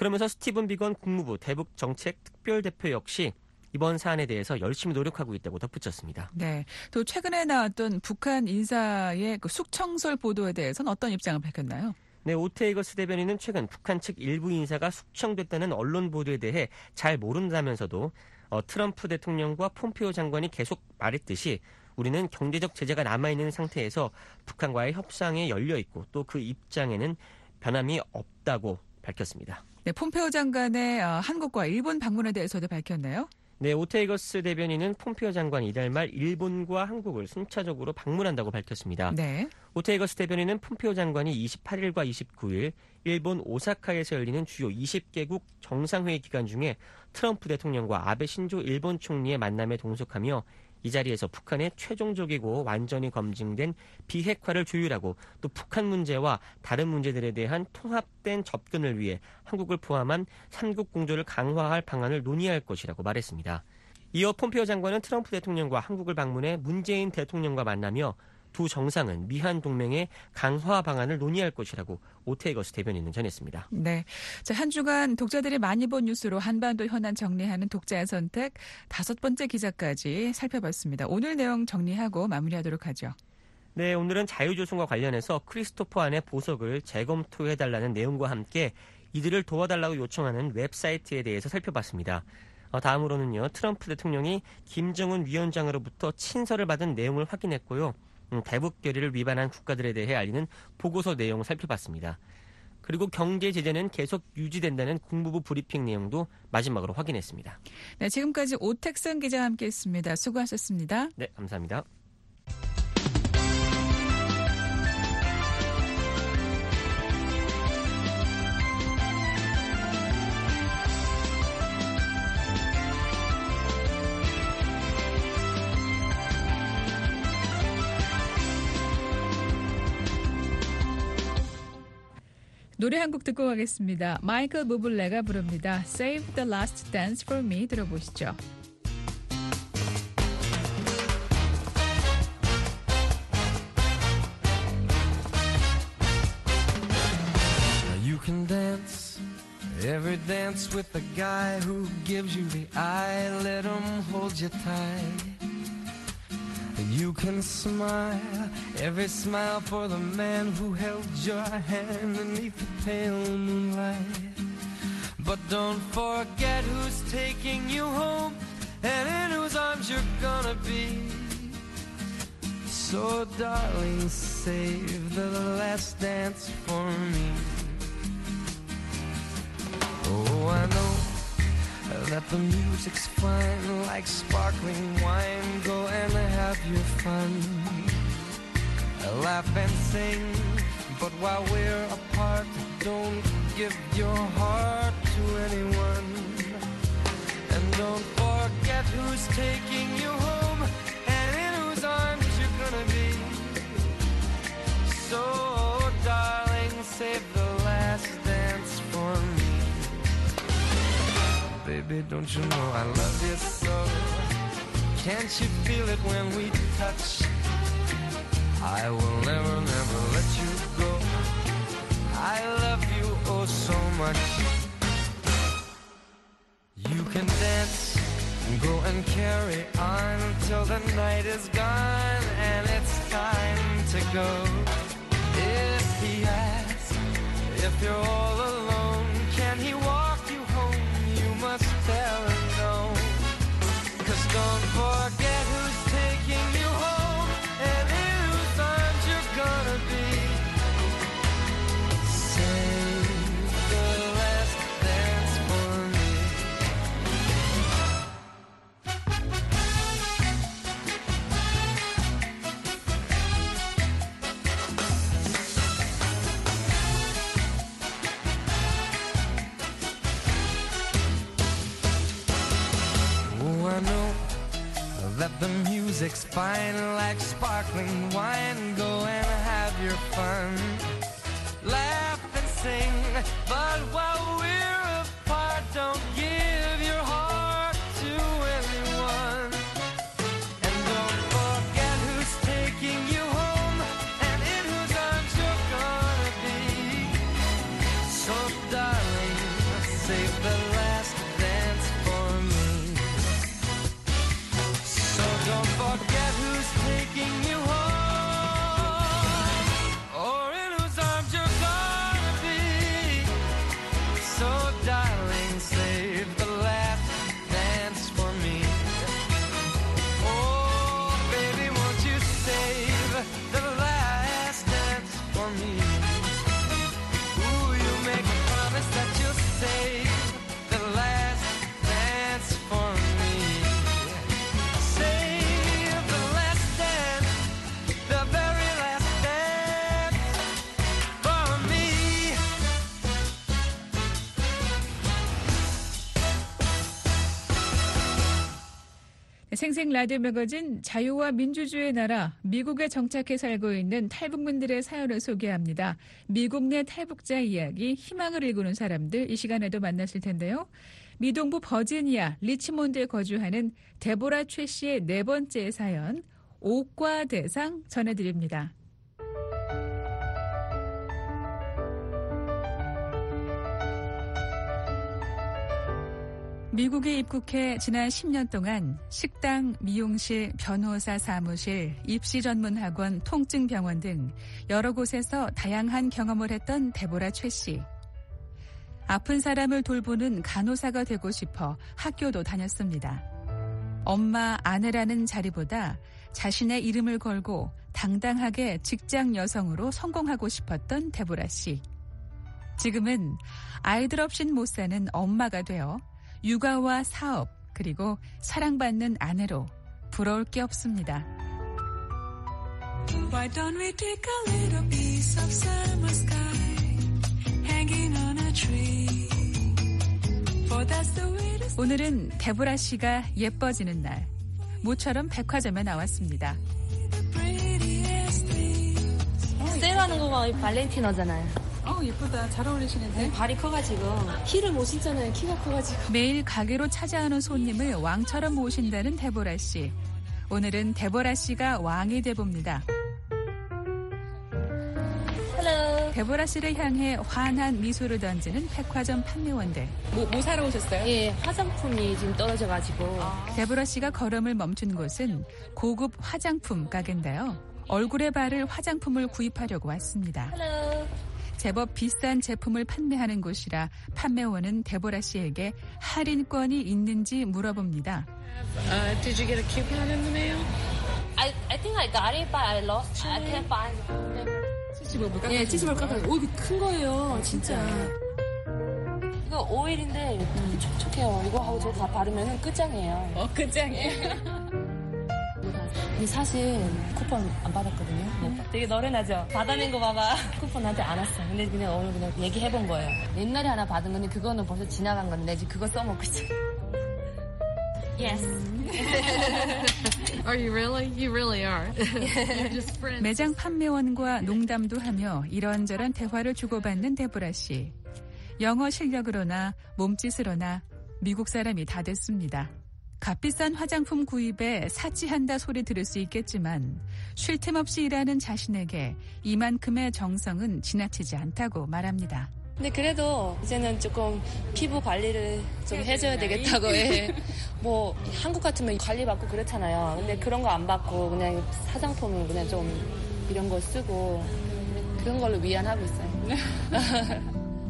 그러면서 스티븐 비건 국무부 대북정책특별대표 역시 이번 사안에 대해서 열심히 노력하고 있다고 덧붙였습니다.
네, 또 최근에 나왔던 북한 인사의 그 숙청설 보도에 대해서는 어떤 입장을 밝혔나요?
네, 오테이거스 대변인은 최근 북한 측 일부 인사가 숙청됐다는 언론 보도에 대해 잘 모른다면서도 어, 트럼프 대통령과 폼페오 장관이 계속 말했듯이 우리는 경제적 제재가 남아있는 상태에서 북한과의 협상에 열려있고 또 그 입장에는 변함이 없다고 밝혔습니다.
네, 폼페오 장관의 어, 한국과 일본 방문에 대해서도 밝혔나요?
네, 오테이거스 대변인은 폼페오 장관이 이달 말 일본과 한국을 순차적으로 방문한다고 밝혔습니다.
네.
오테이거스 대변인은 폼페오 장관이 이십팔일과 이십구일 일본 오사카에서 열리는 주요 이십 개국 정상회의 기간 중에 트럼프 대통령과 아베 신조 일본 총리의 만남에 동석하며 이 자리에서 북한의 최종적이고 완전히 검증된 비핵화를 조율하고 또 북한 문제와 다른 문제들에 대한 통합된 접근을 위해 한국을 포함한 삼국 공조를 강화할 방안을 논의할 것이라고 말했습니다. 이어 폼페오 장관은 트럼프 대통령과 한국을 방문해 문재인 대통령과 만나며 두 정상은 미한 동맹의 강화 방안을 논의할 것이라고 오테이거스 대변인은 전했습니다.
네, 자, 한 주간 독자들이 많이 본 뉴스로 한반도 현안 정리하는 독자의 선택 다섯 번째 기자까지 살펴봤습니다. 오늘 내용 정리하고 마무리하도록 하죠.
네, 오늘은 자유조선과 관련해서 크리스토퍼 안의 보석을 재검토해달라는 내용과 함께 이들을 도와달라고 요청하는 웹사이트에 대해서 살펴봤습니다. 어, 다음으로는요, 트럼프 대통령이 김정은 위원장으로부터 친서를 받은 내용을 확인했고요. 음, 대북 결의를 위반한 국가들에 대해 알리는 보고서 내용을 살펴봤습니다. 그리고 경제 제재는 계속 유지된다는 국무부 브리핑 내용도 마지막으로 확인했습니다.
네, 지금까지 오택선 기자와 함께했습니다. 수고하셨습니다.
네, 감사합니다.
노래 한 곡 듣고 가겠습니다. 마이클 부블레가 부릅니다. Save the Last Dance for Me 들어보시죠.
You can dance every dance with the guy who gives you the eye. Let him hold you tight. You can smile, every smile for the man who held your hand beneath the pale moonlight. But don't forget who's taking you home and in whose arms you're gonna be. So darling, save the last dance for me. Oh, I know that the music's fine, like sparkling wine. Go and have your fun, laugh and sing. But while we're apart, don't give your heart to anyone. And don't forget who's taking you home and in whose arms you're gonna be. So, darling, save the last dance for me. Baby, don't you know I love you so? Can't you feel it when we touch? I will never, never let you go. I love you oh so much. You can dance, go and carry on till the night is gone and it's time to go. If he asks if you're all alone, can he walk you home? Must tell him no. Cause don't forget who's taking you home and in whose arms you're gonna be. Save the last dance for me. That the music's fine, like sparkling wine. Go and have your fun, laugh and sing. But while we're apart, don't give your heart to anyone. And don't forget who's taking you home and in whose arms you're gonna be. So darling, Don't forget who's taking you home, or in whose arms you're gonna be. So darling, save the last dance for me. Oh, baby, won't you save the last dance for me? Ooh, you make a promise that you'll save the last dance for me. Save the last dance, the very last dance for me.
생생 라디오 매거진 자유와 민주주의의 나라 미국에 정착해 살고 있는 탈북민들의 사연을 소개합니다. 미국 내 탈북자 이야기, 희망을 일구는 사람들 이 시간에도 만나실 텐데요. 미동부 버지니아 리치몬드에 거주하는 데보라 최 씨의 네 번째 사연, 옥과 대상 전해드립니다. 미국에 입국해 지난 십 년 동안 식당, 미용실, 변호사 사무실, 입시 전문 학원, 통증 병원 등 여러 곳에서 다양한 경험을 했던 데보라 최 씨. 아픈 사람을 돌보는 간호사가 되고 싶어 학교도 다녔습니다. 엄마, 아내라는 자리보다 자신의 이름을 걸고 당당하게 직장 여성으로 성공하고 싶었던 데보라 씨. 지금은 아이들 없인 못 사는 엄마가 되어 육아와 사업, 그리고 사랑받는 아내로 부러울 게 없습니다.
Why don't we take a little piece of summer sky hanging on a tree? For that's the way to...
오늘은 데보라 씨가 예뻐지는 날, 모처럼 백화점에 나왔습니다.
세일하는 거가 발렌티노잖아요.
어, 예쁘다. 잘 어울리시는데.
발이 커가지고 힐을 못 신잖아요. 키가 커가지고.
매일 가게로 찾아오는 손님을 왕처럼 모신다는 데보라 씨. 오늘은 데보라 씨가 왕이 돼봅니다.
Hello.
데보라 씨를 향해 환한 미소를 던지는 백화점 판매원들. 뭐, 뭐 사러 오셨어요?
예, 화장품이 지금 떨어져가지고.
데보라 씨가 걸음을 멈춘 곳은 고급 화장품 가게인데요. 얼굴에 바를 화장품을 구입하려고 왔습니다.
Hello.
제법 비싼 제품을 판매하는 곳이라 판매원은 데보라 씨에게 할인권이 있는지 물어봅니다.
Uh, did you get a coupon in the mail? I I think I got it, but I lost. I can't find it.
칠십오 불
예, 칠십오 불 깎아요. 오, 이거 큰 거예요, 진짜. 이거 오일인데 음, 촉촉해요. 이거 하고 저거 다 바르면 끝장이에요.
어, 끝장이에요.
근데 사실 쿠폰 안 받았거든요. 네. 되게 너른하죠? 받아낸 거 봐봐. 쿠폰 나한테 안 왔어. 근데 그냥 오늘 그냥 얘기해본 거예요. 옛날에 하나 받은 건데 그거는 벌써 지나간 건데 지금 그거 써먹고 있어. Yes.
Are you really? You really are.
매장 판매원과 농담도 하며 이런저런 대화를 주고받는 데보라 씨. 영어 실력으로나 몸짓으로나 미국 사람이 다 됐습니다. 값비싼 화장품 구입에 사치한다 소리 들을 수 있겠지만 쉴 틈 없이 일하는 자신에게 이만큼의 정성은 지나치지 않다고 말합니다.
근데 그래도 이제는 조금 피부 관리를 좀 해줘야 되겠다고 해. 뭐 한국 같으면 관리받고 그렇잖아요. 근데 그런 거 안 받고 그냥 화장품은 그냥 좀 이런 거 쓰고 그런 걸로 위안하고 있어요.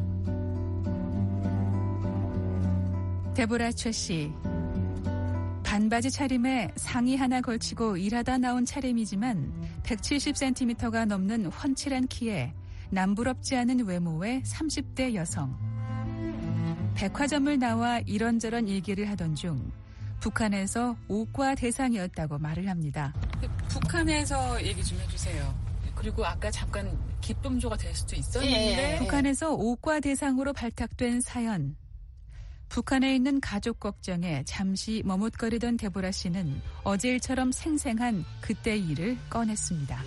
데보라 최 씨. 반바지 차림에 상의 하나 걸치고 일하다 나온 차림이지만 백칠십 센티미터가 넘는 훤칠한 키에 남부럽지 않은 외모의 삼십 대 여성. 백화점을 나와 이런저런 얘기를 하던 중 북한에서 옥과 대상이었다고 말을 합니다.
북한에서 얘기 좀 해주세요. 그리고 아까 잠깐 기쁨조가 될 수도 있었는데.
예, 북한에서 옥과 대상으로 발탁된 사연. 북한에 있는 가족 걱정에 잠시 머뭇거리던 데보라 씨는 어제 일처럼 생생한 그때 일을 꺼냈습니다.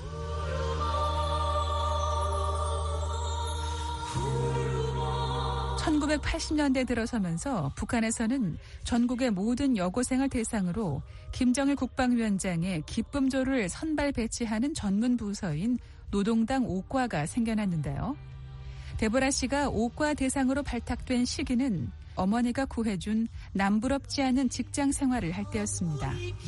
천구백팔십 년대 들어서면서 북한에서는 전국의 모든 여고생을 대상으로 김정일 국방위원장의 기쁨조를 선발 배치하는 전문 부서인 노동당 옥과가 생겨났는데요. 데보라 씨가 옥과 대상으로 발탁된 시기는 어머니가 구해준 남부럽지 않은 직장 생활을 할 때였습니다.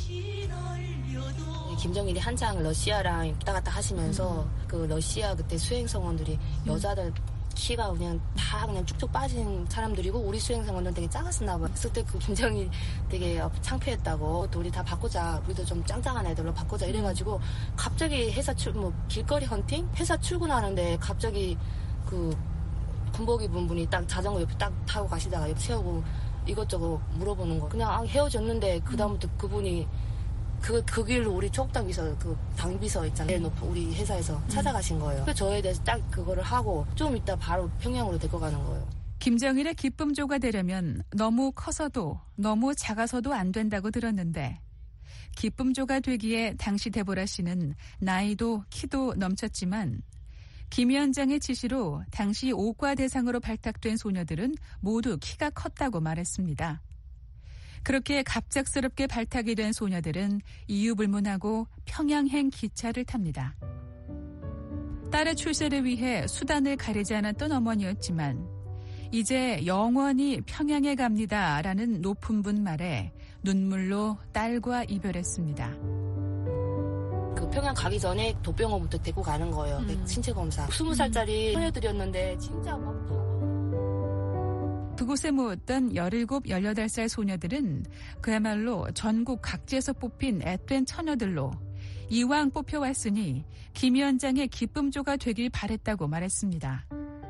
김정일이 한창 러시아랑 왔다 갔다 하시면서
음.
그 러시아 그때 수행성원들이 여자들 키가 그냥 다 그냥 쭉쭉 빠진 사람들이고 우리 수행성원들은 되게 작았었나 봐. 그때 그 김정일 되게 창피했다고 또 우리 다 바꾸자. 우리도 좀 짱짱한 애들로 바꾸자 이래가지고 갑자기 회사 출, 뭐 길거리 헌팅? 회사 출근하는데 갑자기 그 군복 입은 분이 딱 자전거 옆에 딱 타고 가시다가 옆 세우고 이것저것 물어보는 거. 그냥 아, 헤어졌는데 그다음부터 그분이 그, 그 길로 우리 초록당 비서, 그 당비서 있잖아요. 우리 회사에서 찾아가신 거예요. 그래서 저에 대해서 딱 그거를 하고 좀 이따 바로 평양으로 데리고 가는 거예요.
김정일의 기쁨조가 되려면 너무 커서도 너무 작아서도 안 된다고 들었는데 기쁨조가 되기에 당시 데보라 씨는 나이도 키도 넘쳤지만 김 위원장의 지시로 당시 옥과 대상으로 발탁된 소녀들은 모두 키가 컸다고 말했습니다. 그렇게 갑작스럽게 발탁이 된 소녀들은 이유불문하고 평양행 기차를 탑니다. 딸의 출세를 위해 수단을 가리지 않았던 어머니였지만 이제 영원히 평양에 갑니다라는 높은 분 말에 눈물로 딸과 이별했습니다.
그 평양 가기 전에 도병원부터 데리고 가는 거예요.
음.
신체 검사. 스무 살짜리 소녀들이었는데 진짜 막
그곳에 모였던 열일곱, 열여덟 살 소녀들은 그야말로 전국 각지에서 뽑힌 앳된 처녀들로 이왕 뽑혀왔으니 김 위원장의 기쁨조가 되길 바랬다고 말했습니다.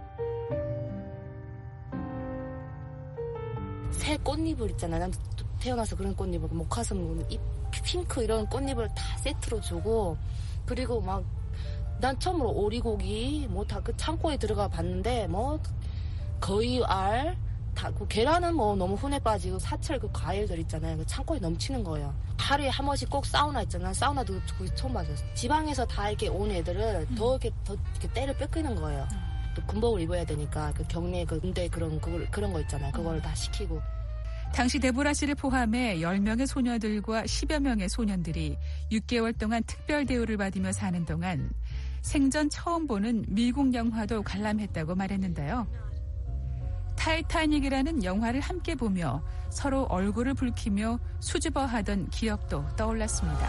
새 꽃잎을 있잖아. 난 태어나서 그런 꽃잎을 목화섬 잎 핑크 이런 꽃잎을 다 세트로 주고 그리고 막 난 처음으로 오리고기 뭐 다 그 창고에 들어가 봤는데 뭐 거의 알 다, 그 계란은 뭐 너무 흔해 빠지고 사철 그 과일들 있잖아요. 그 창고에 넘치는 거예요. 하루에 한 번씩 꼭 사우나 있잖아. 사우나도 거기 처음 봤어요. 지방에서 다 이렇게 온 애들을 음. 더 이렇게 더 이렇게 때를 뺏기는 거예요. 음. 또 군복을 입어야 되니까 그 경례 그 군대 그런 그걸 그런 거 있잖아요. 그걸 음. 다 시키고.
당시 데보라 씨를 포함해 열 명의 소녀들과 십여 명의 소년들이 육 개월 동안 특별 대우를 받으며 사는 동안 생전 처음 보는 미국 영화도 관람했다고 말했는데요. 타이타닉이라는 영화를 함께 보며 서로 얼굴을 붉히며 수줍어하던 기억도 떠올랐습니다.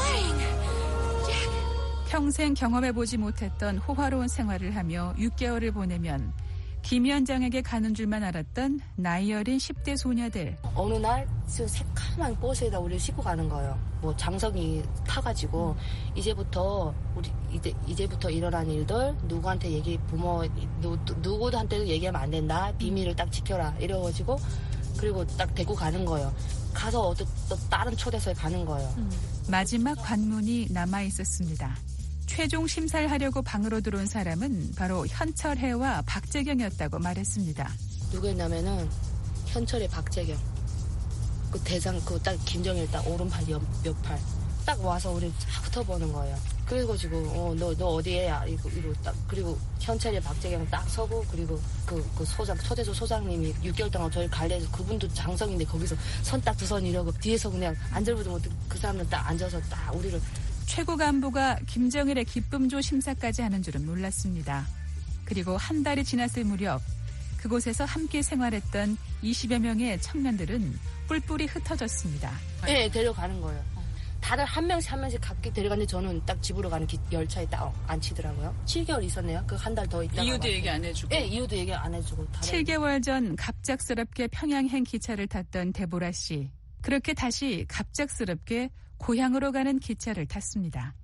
평생 경험해보지 못했던 호화로운 생활을 하며 육 개월을 보내면 김 위원장에게 가는 줄만 알았던 나이 어린 십 대 소녀들.
어느 날 새카만 버스에다 우리를 싣고 가는 거예요. 뭐 장성이 타가지고 음. 이제부터 우리 이제 이제부터 일어난 일들 누구한테 얘기 부모 누, 누구한테도 얘기하면 안 된다. 비밀을 딱 지켜라. 이래가지고 그리고 딱 데리고 가는 거예요. 가서 또, 또 다른 초대소에 가는 거예요.
음. 마지막 관문이 남아 있었습니다. 최종 심사를 하려고 방으로 들어온 사람은 바로 현철해와 박재경이었다고 말했습니다.
누구였냐면은 현철의 박재경. 그 대상 그 딱 김정일 딱 오른팔 옆, 옆팔 딱 와서 우리 쫙 붙어보는 거예요. 그래가지고 어, 너, 너 어디에야? 이거, 이거 딱 그리고 현철의 박재경 딱 서고 그리고 그, 그 소장 초대소 소장님이 육 개월 동안 저희 관리해서 그분도 장성인데 거기서 선 딱 두 선 이러고 뒤에서 그냥 안절부도 못해 그 사람은 딱 앉아서 딱 우리를
최고 간부가 김정일의 기쁨조 심사까지 하는 줄은 몰랐습니다. 그리고 한 달이 지났을 무렵 그곳에서 함께 생활했던 이십여 명의 청년들은 뿔뿔이 흩어졌습니다.
네, 데려가는 거예요. 다들 한 명씩 한 명씩 각기 데려갔는데 저는 딱 집으로 가는 기, 열차에 딱 앉히더라고요. 칠 개월 있었네요. 그 한 달 더 있다가.
이유도 얘기 안 해주고.
네, 이유도 얘기 안 해주고.
칠 개월 전 갑작스럽게 평양행 기차를 탔던 데보라 씨. 그렇게 다시 갑작스럽게 고향으로 가는 기차를 탔습니다.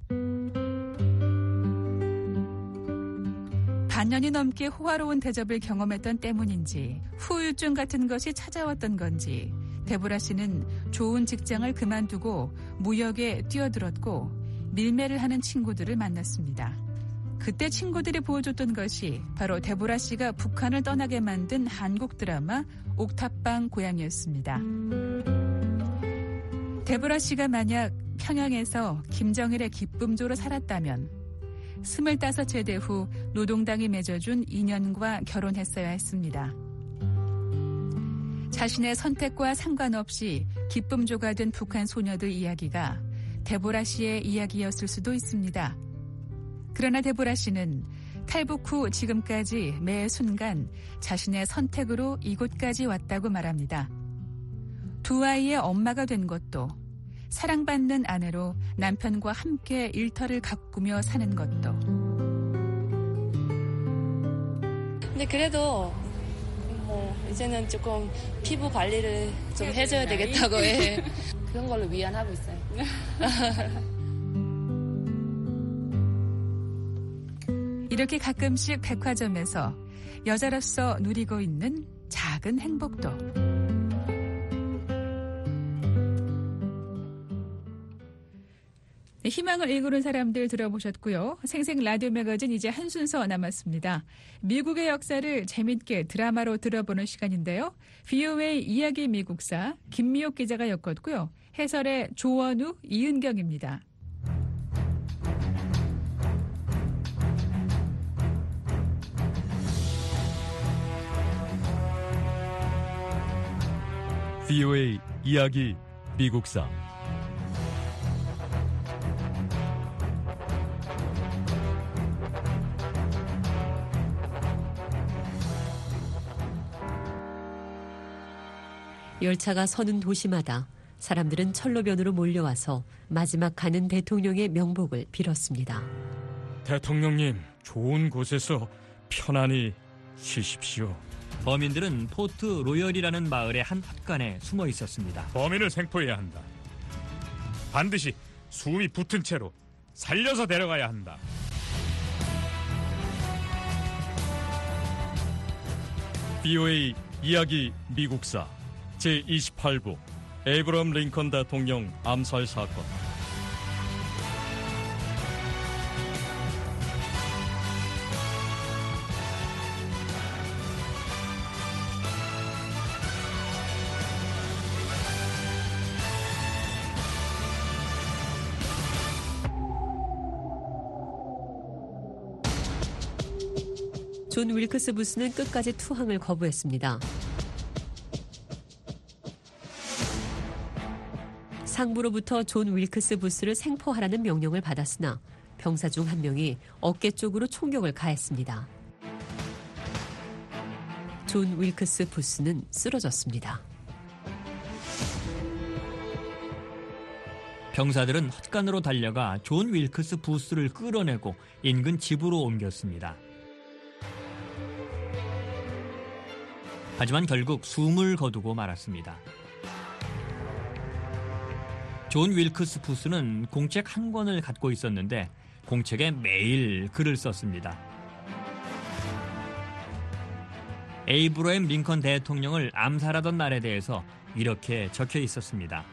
반년이 넘게 호화로운 대접을 경험했던 때문인지 후유증 같은 것이 찾아왔던 건지 데보라 씨는 좋은 직장을 그만두고 무역에 뛰어들었고 밀매를 하는 친구들을 만났습니다. 그때 친구들이 보여줬던 것이 바로 데보라 씨가 북한을 떠나게 만든 한국 드라마 옥탑방 고양이였습니다. 데보라 씨가 만약 평양에서 김정일의 기쁨조로 살았다면 스물다섯 제대 후 노동당이 맺어준 인연과 결혼했어야 했습니다. 자신의 선택과 상관없이 기쁨조가 된 북한 소녀들 이야기가 데보라 씨의 이야기였을 수도 있습니다. 그러나 데보라 씨는 탈북 후 지금까지 매 순간 자신의 선택으로 이곳까지 왔다고 말합니다. 두 아이의 엄마가 된 것도, 사랑받는 아내로 남편과 함께 일터를 가꾸며 사는 것도.
근데 그래도 뭐 이제는 조금 피부 관리를 좀 해줘야 되겠다고 해. 그런 걸로 위안하고 있어요.
이렇게 가끔씩 백화점에서 여자로서 누리고 있는 작은 행복도. 네, 희망을 일구는 사람들 들어보셨고요. 생생 라디오 매거진 이제 한 순서 남았습니다. 미국의 역사를 재밌게 드라마로 들어보는 시간인데요. 브이오에이 이야기 미국사 김미옥 기자가 엮었고요. 해설의 조원우, 이은경입니다.
브이오에이 이야기 미국사
열차가 서는 도시마다 사람들은 철로변으로 몰려와서 마지막 가는 대통령의 명복을 빌었습니다.
대통령님, 좋은 곳에서 편안히 쉬십시오.
범인들은 포트 로열이라는 마을의 한 헛간에 숨어 있었습니다.
범인을 생포해야 한다. 반드시 숨이 붙은 채로 살려서 데려가야 한다. 브이오에이 이야기 미국사 제이십팔 부 에이브러함 링컨 대통령 암살 사건.
존 윌크스 부스는 끝까지 투항을 거부했습니다. 상부로부터 존 윌크스 부스를 생포하라는 명령을 받았으나 병사 중 한 명이 어깨 쪽으로 총격을 가했습니다. 존 윌크스 부스는 쓰러졌습니다.
병사들은 헛간으로 달려가 존 윌크스 부스를 끌어내고 인근 집으로 옮겼습니다. 하지만 결국 숨을 거두고 말았습니다. 존 윌크스 부스는 공책 한 권을 갖고 있었는데 공책에 매일 글을 썼습니다. 에이브러햄 링컨 대통령을 암살하던 날에 대해서 이렇게 적혀 있었습니다.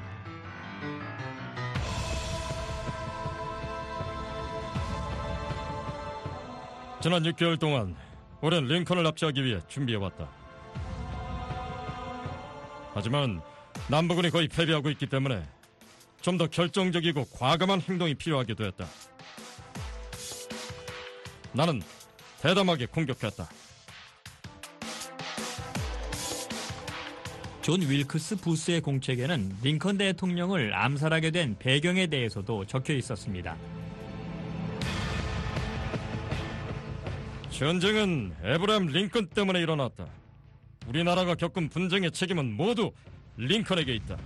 지난 육 개월 동안 우리는 링컨을 납치하기 위해 준비해왔다. 하지만 남부군이 거의 패배하고 있기 때문에 좀 더 결정적이고 과감한 행동이 필요하게 되었다. 나는 대담하게 공격했다.
존 윌크스 부스의 공책에는 링컨 대통령을 암살하게 된 배경에 대해서도 적혀 있었습니다.
전쟁은 에브라함 링컨 때문에 일어났다. 우리나라가 겪은 분쟁의 책임은 모두 링컨에게 있다.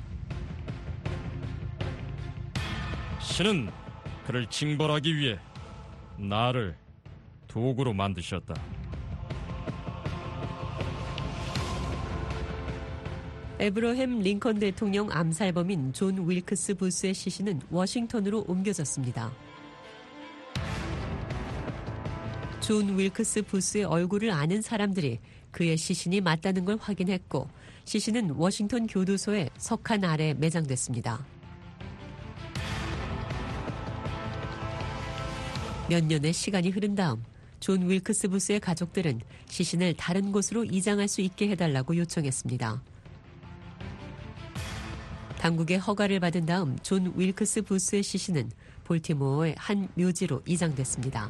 신은 그를 징벌하기 위해 나를 도구로 만드셨다.
에브러햄 링컨 대통령 암살범인 존 윌크스 부스의 시신은 워싱턴으로 옮겨졌습니다. 존 윌크스 부스의 얼굴을 아는 사람들이 그의 시신이 맞다는 걸 확인했고 시신은 워싱턴 교도소의 석칸 아래 매장됐습니다. 몇 년의 시간이 흐른 다음 존 윌크스 부스의 가족들은 시신을 다른 곳으로 이장할 수 있게 해달라고 요청했습니다. 당국의 허가를 받은 다음 존 윌크스 부스의 시신은 볼티모어의 한 묘지로 이장됐습니다.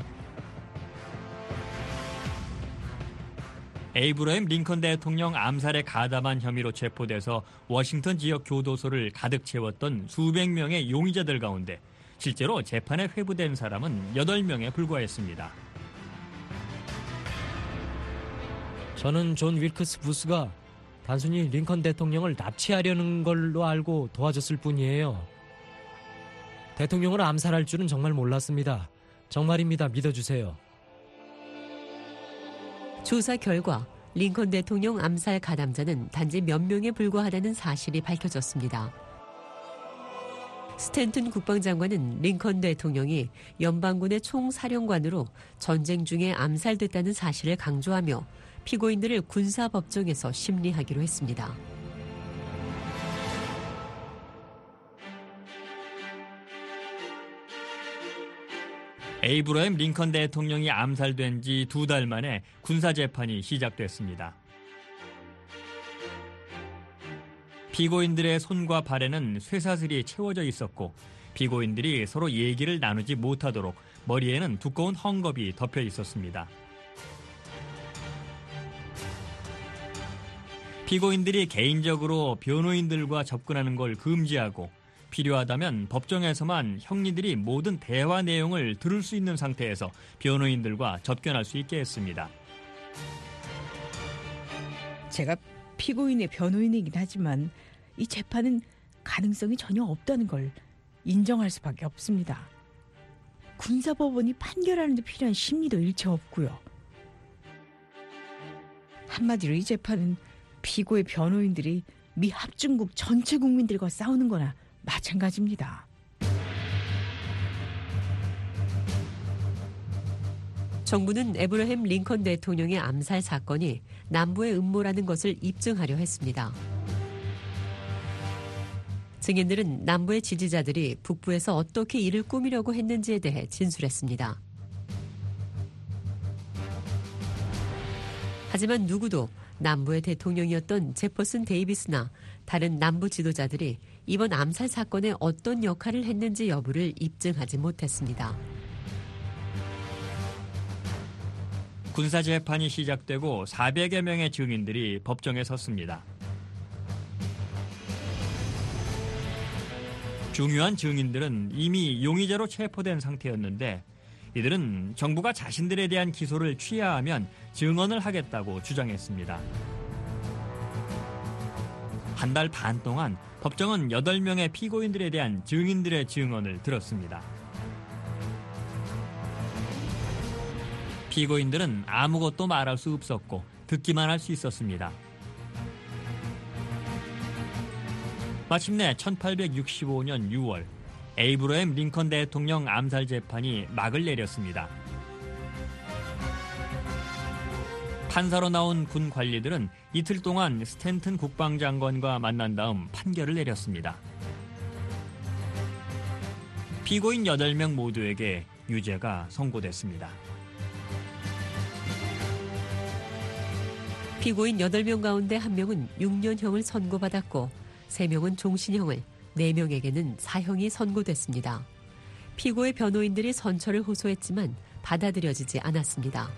에이브러햄 링컨 대통령 암살에 가담한 혐의로 체포돼서 워싱턴 지역 교도소를 가득 채웠던 수백 명의 용의자들 가운데 실제로 재판에 회부된 사람은 여덟 명에 불과했습니다.
저는 존 윌크스 부스가 단순히 링컨 대통령을 납치하려는 걸로 알고 도와줬을 뿐이에요. 대통령을 암살할 줄은 정말 몰랐습니다. 정말입니다. 믿어주세요.
조사 결과 링컨 대통령 암살 가담자는 단지 몇 명에 불과하다는 사실이 밝혀졌습니다. 스탠튼 국방장관은 링컨 대통령이 연방군의 총사령관으로 전쟁 중에 암살됐다는 사실을 강조하며 피고인들을 군사법정에서 심리하기로 했습니다.
에이브러햄 링컨 대통령이 암살된 지 두 달 만에 군사재판이 시작됐습니다. 피고인들의 손과 발에는 쇠사슬이 채워져 있었고 피고인들이 서로 얘기를 나누지 못하도록 머리에는 두꺼운 헝겊이 덮여 있었습니다. 피고인들이 개인적으로 변호인들과 접근하는 걸 금지하고 필요하다면 법정에서만 형리들이 모든 대화 내용을 들을 수 있는 상태에서 변호인들과 접견할 수 있게 했습니다.
제가 피고인의 변호인이긴 하지만 이 재판은 가능성이 전혀 없다는 걸 인정할 수밖에 없습니다. 군사법원이 판결하는 데 필요한 심리도 일체 없고요. 한마디로 이 재판은 피고의 변호인들이 미 합중국 전체 국민들과 싸우는 거나 마찬가지입니다.
정부는 에브러햄 링컨 대통령의 암살 사건이 남부의 음모라는 것을 입증하려 했습니다. 증인들은 남부의 지지자들이 북부에서 어떻게 이를 꾸미려고 했는지에 대해 진술했습니다. 하지만 누구도 남부의 대통령이었던 제퍼슨 데이비스나 다른 남부 지도자들이 이번 암살 사건에 어떤 역할을 했는지 여부를 입증하지 못했습니다.
군사재판이 시작되고 사백여 명의 증인들이 법정에 섰습니다. 중요한 증인들은 이미 용의자로 체포된 상태였는데 이들은 정부가 자신들에 대한 기소를 취하하면 증언을 하겠다고 주장했습니다. 한 달 반 동안 법정은 여덟 명의 피고인들에 대한 증인들의 증언을 들었습니다. 피고인들은 아무것도 말할 수 없었고 듣기만 할 수 있었습니다. 마침내 천팔백육십오 년 유월 에이브러햄 링컨 대통령 암살 재판이 막을 내렸습니다. 판사로 나온 군 관리들은 이틀 동안 스탠튼 국방장관과 만난 다음 판결을 내렸습니다. 피고인 여덟 명 모두에게 유죄가 선고됐습니다.
피고인 여덟 명 가운데 한 명은 육 년형을 선고받았고 세 명은 종신형을, 네 명에게는 사형이 선고됐습니다. 피고의 변호인들이 선처를 호소했지만 받아들여지지 않았습니다.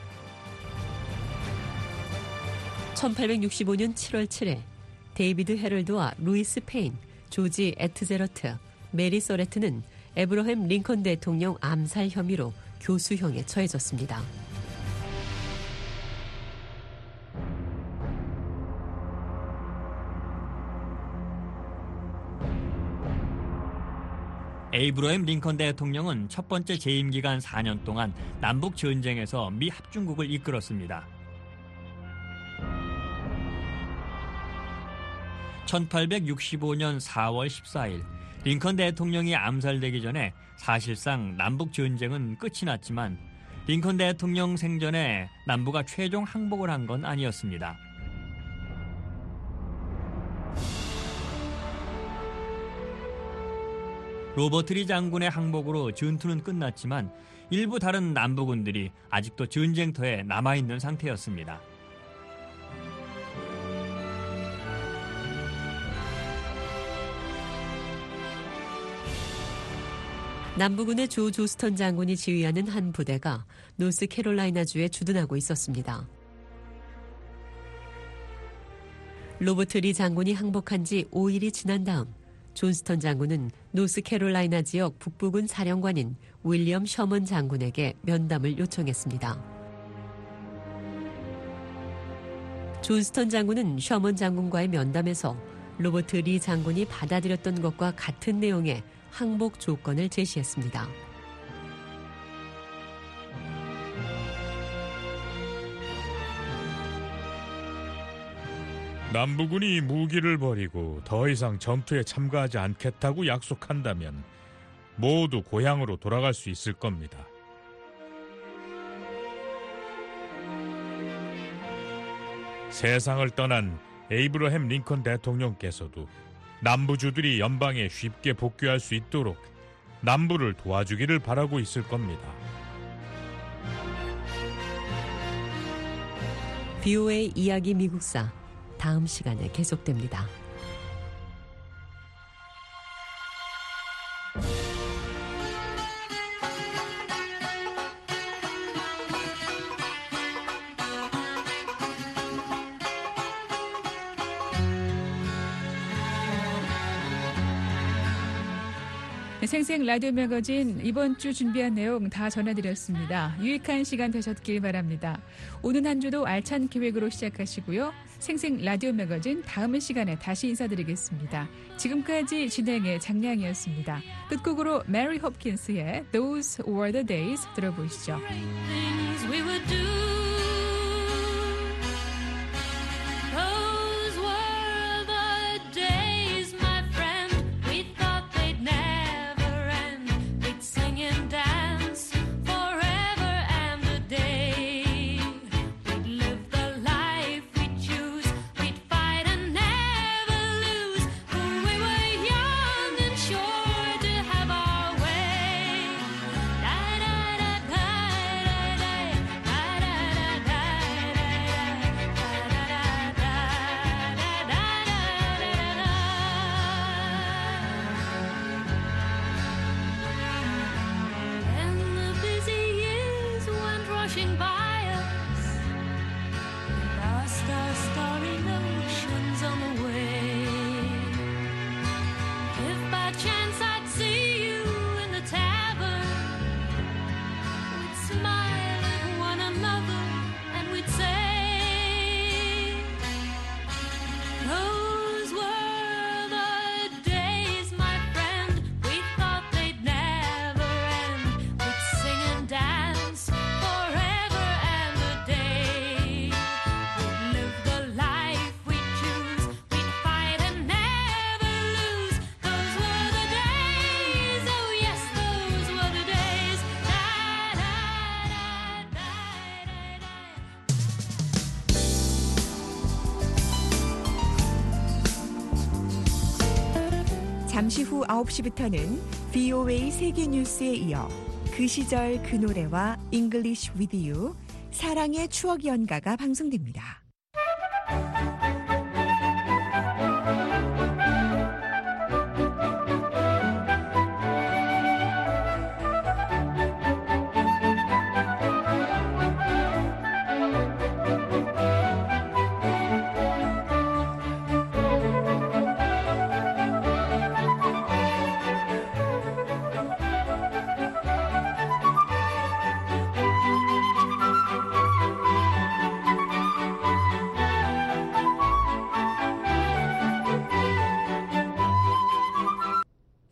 천팔백육십오 년 칠월 칠일 데이비드 헤럴드와 루이스 페인, 조지 에트제러트, 메리 서레트는 에브러햄 링컨 대통령 암살 혐의로 교수형에 처해졌습니다.
에이브러햄 링컨 대통령은 첫 번째 재임 기간 사 년 동안 남북 전쟁에서 미 합중국을 이끌었습니다. 천팔백육십오 년 사월 십사일 링컨 대통령이 암살되기 전에 사실상 남북 전쟁은 끝이 났지만 링컨 대통령 생전에 남부가 최종 항복을 한 건 아니었습니다. 로버트 리 장군의 항복으로 전투는 끝났지만 일부 다른 남부군들이 아직도 전쟁터에 남아있는 상태였습니다.
남부군의 조 조스턴 장군이 지휘하는 한 부대가 노스캐롤라이나주에 주둔하고 있었습니다. 로버트 리 장군이 항복한 지 오 일이 지난 다음 존스턴 장군은 노스캐롤라이나 지역 북부군 사령관인 윌리엄 셔먼 장군에게 면담을 요청했습니다. 존스턴 장군은 셔먼 장군과의 면담에서 로버트 리 장군이 받아들였던 것과 같은 내용의 항복 조건을 제시했습니다.
남부군이 무기를 버리고 더 이상 전투에 참가하지 않겠다고 약속한다면 모두 고향으로 돌아갈 수 있을 겁니다. 세상을 떠난 에이브러햄 링컨 대통령께서도 남부주들이 연방에 쉽게 복귀할 수 있도록 남부를 도와주기를 바라고 있을 겁니다.
비오에이 이야기 미국사 다음 시간에 계속됩니다.
생생 라디오 매거진 이번 주 준비한 내용 다 전해드렸습니다. 유익한 시간 되셨길 바랍니다. 오는 한 주도 알찬 계획으로 시작하시고요. 생생 라디오 매거진 다음 시간에 다시 인사드리겠습니다. 지금까지 진행의 장량이었습니다. 끝곡으로 메리 홉킨스의 Those Were the Days 들어보시죠.
Things we would do. Those were the days, my friend. We thought they'd never end. We'd sing and dance forever and a day. We'd live the life we'd choose. We'd fight and never lose. When we were young and sure to have our way. Da da da da da da da da And the busy years went rushing by us, with our star-starry notions on the way. If by chance I'd see you in the tavern, we'd smile at one another and we'd say, those were the days, my friend. We thought they'd never end. We'd sing and dance forever and a day. We'd live the life we'd choose. We'd fight and never lose. Those were the days. Oh yes, those were the days. Da da da da
잠시 후 아홉 시부터는 비오에이 세계 뉴스에 이어 그 시절 그 노래와 English with you 사랑의 추억 연가가 방송됩니다.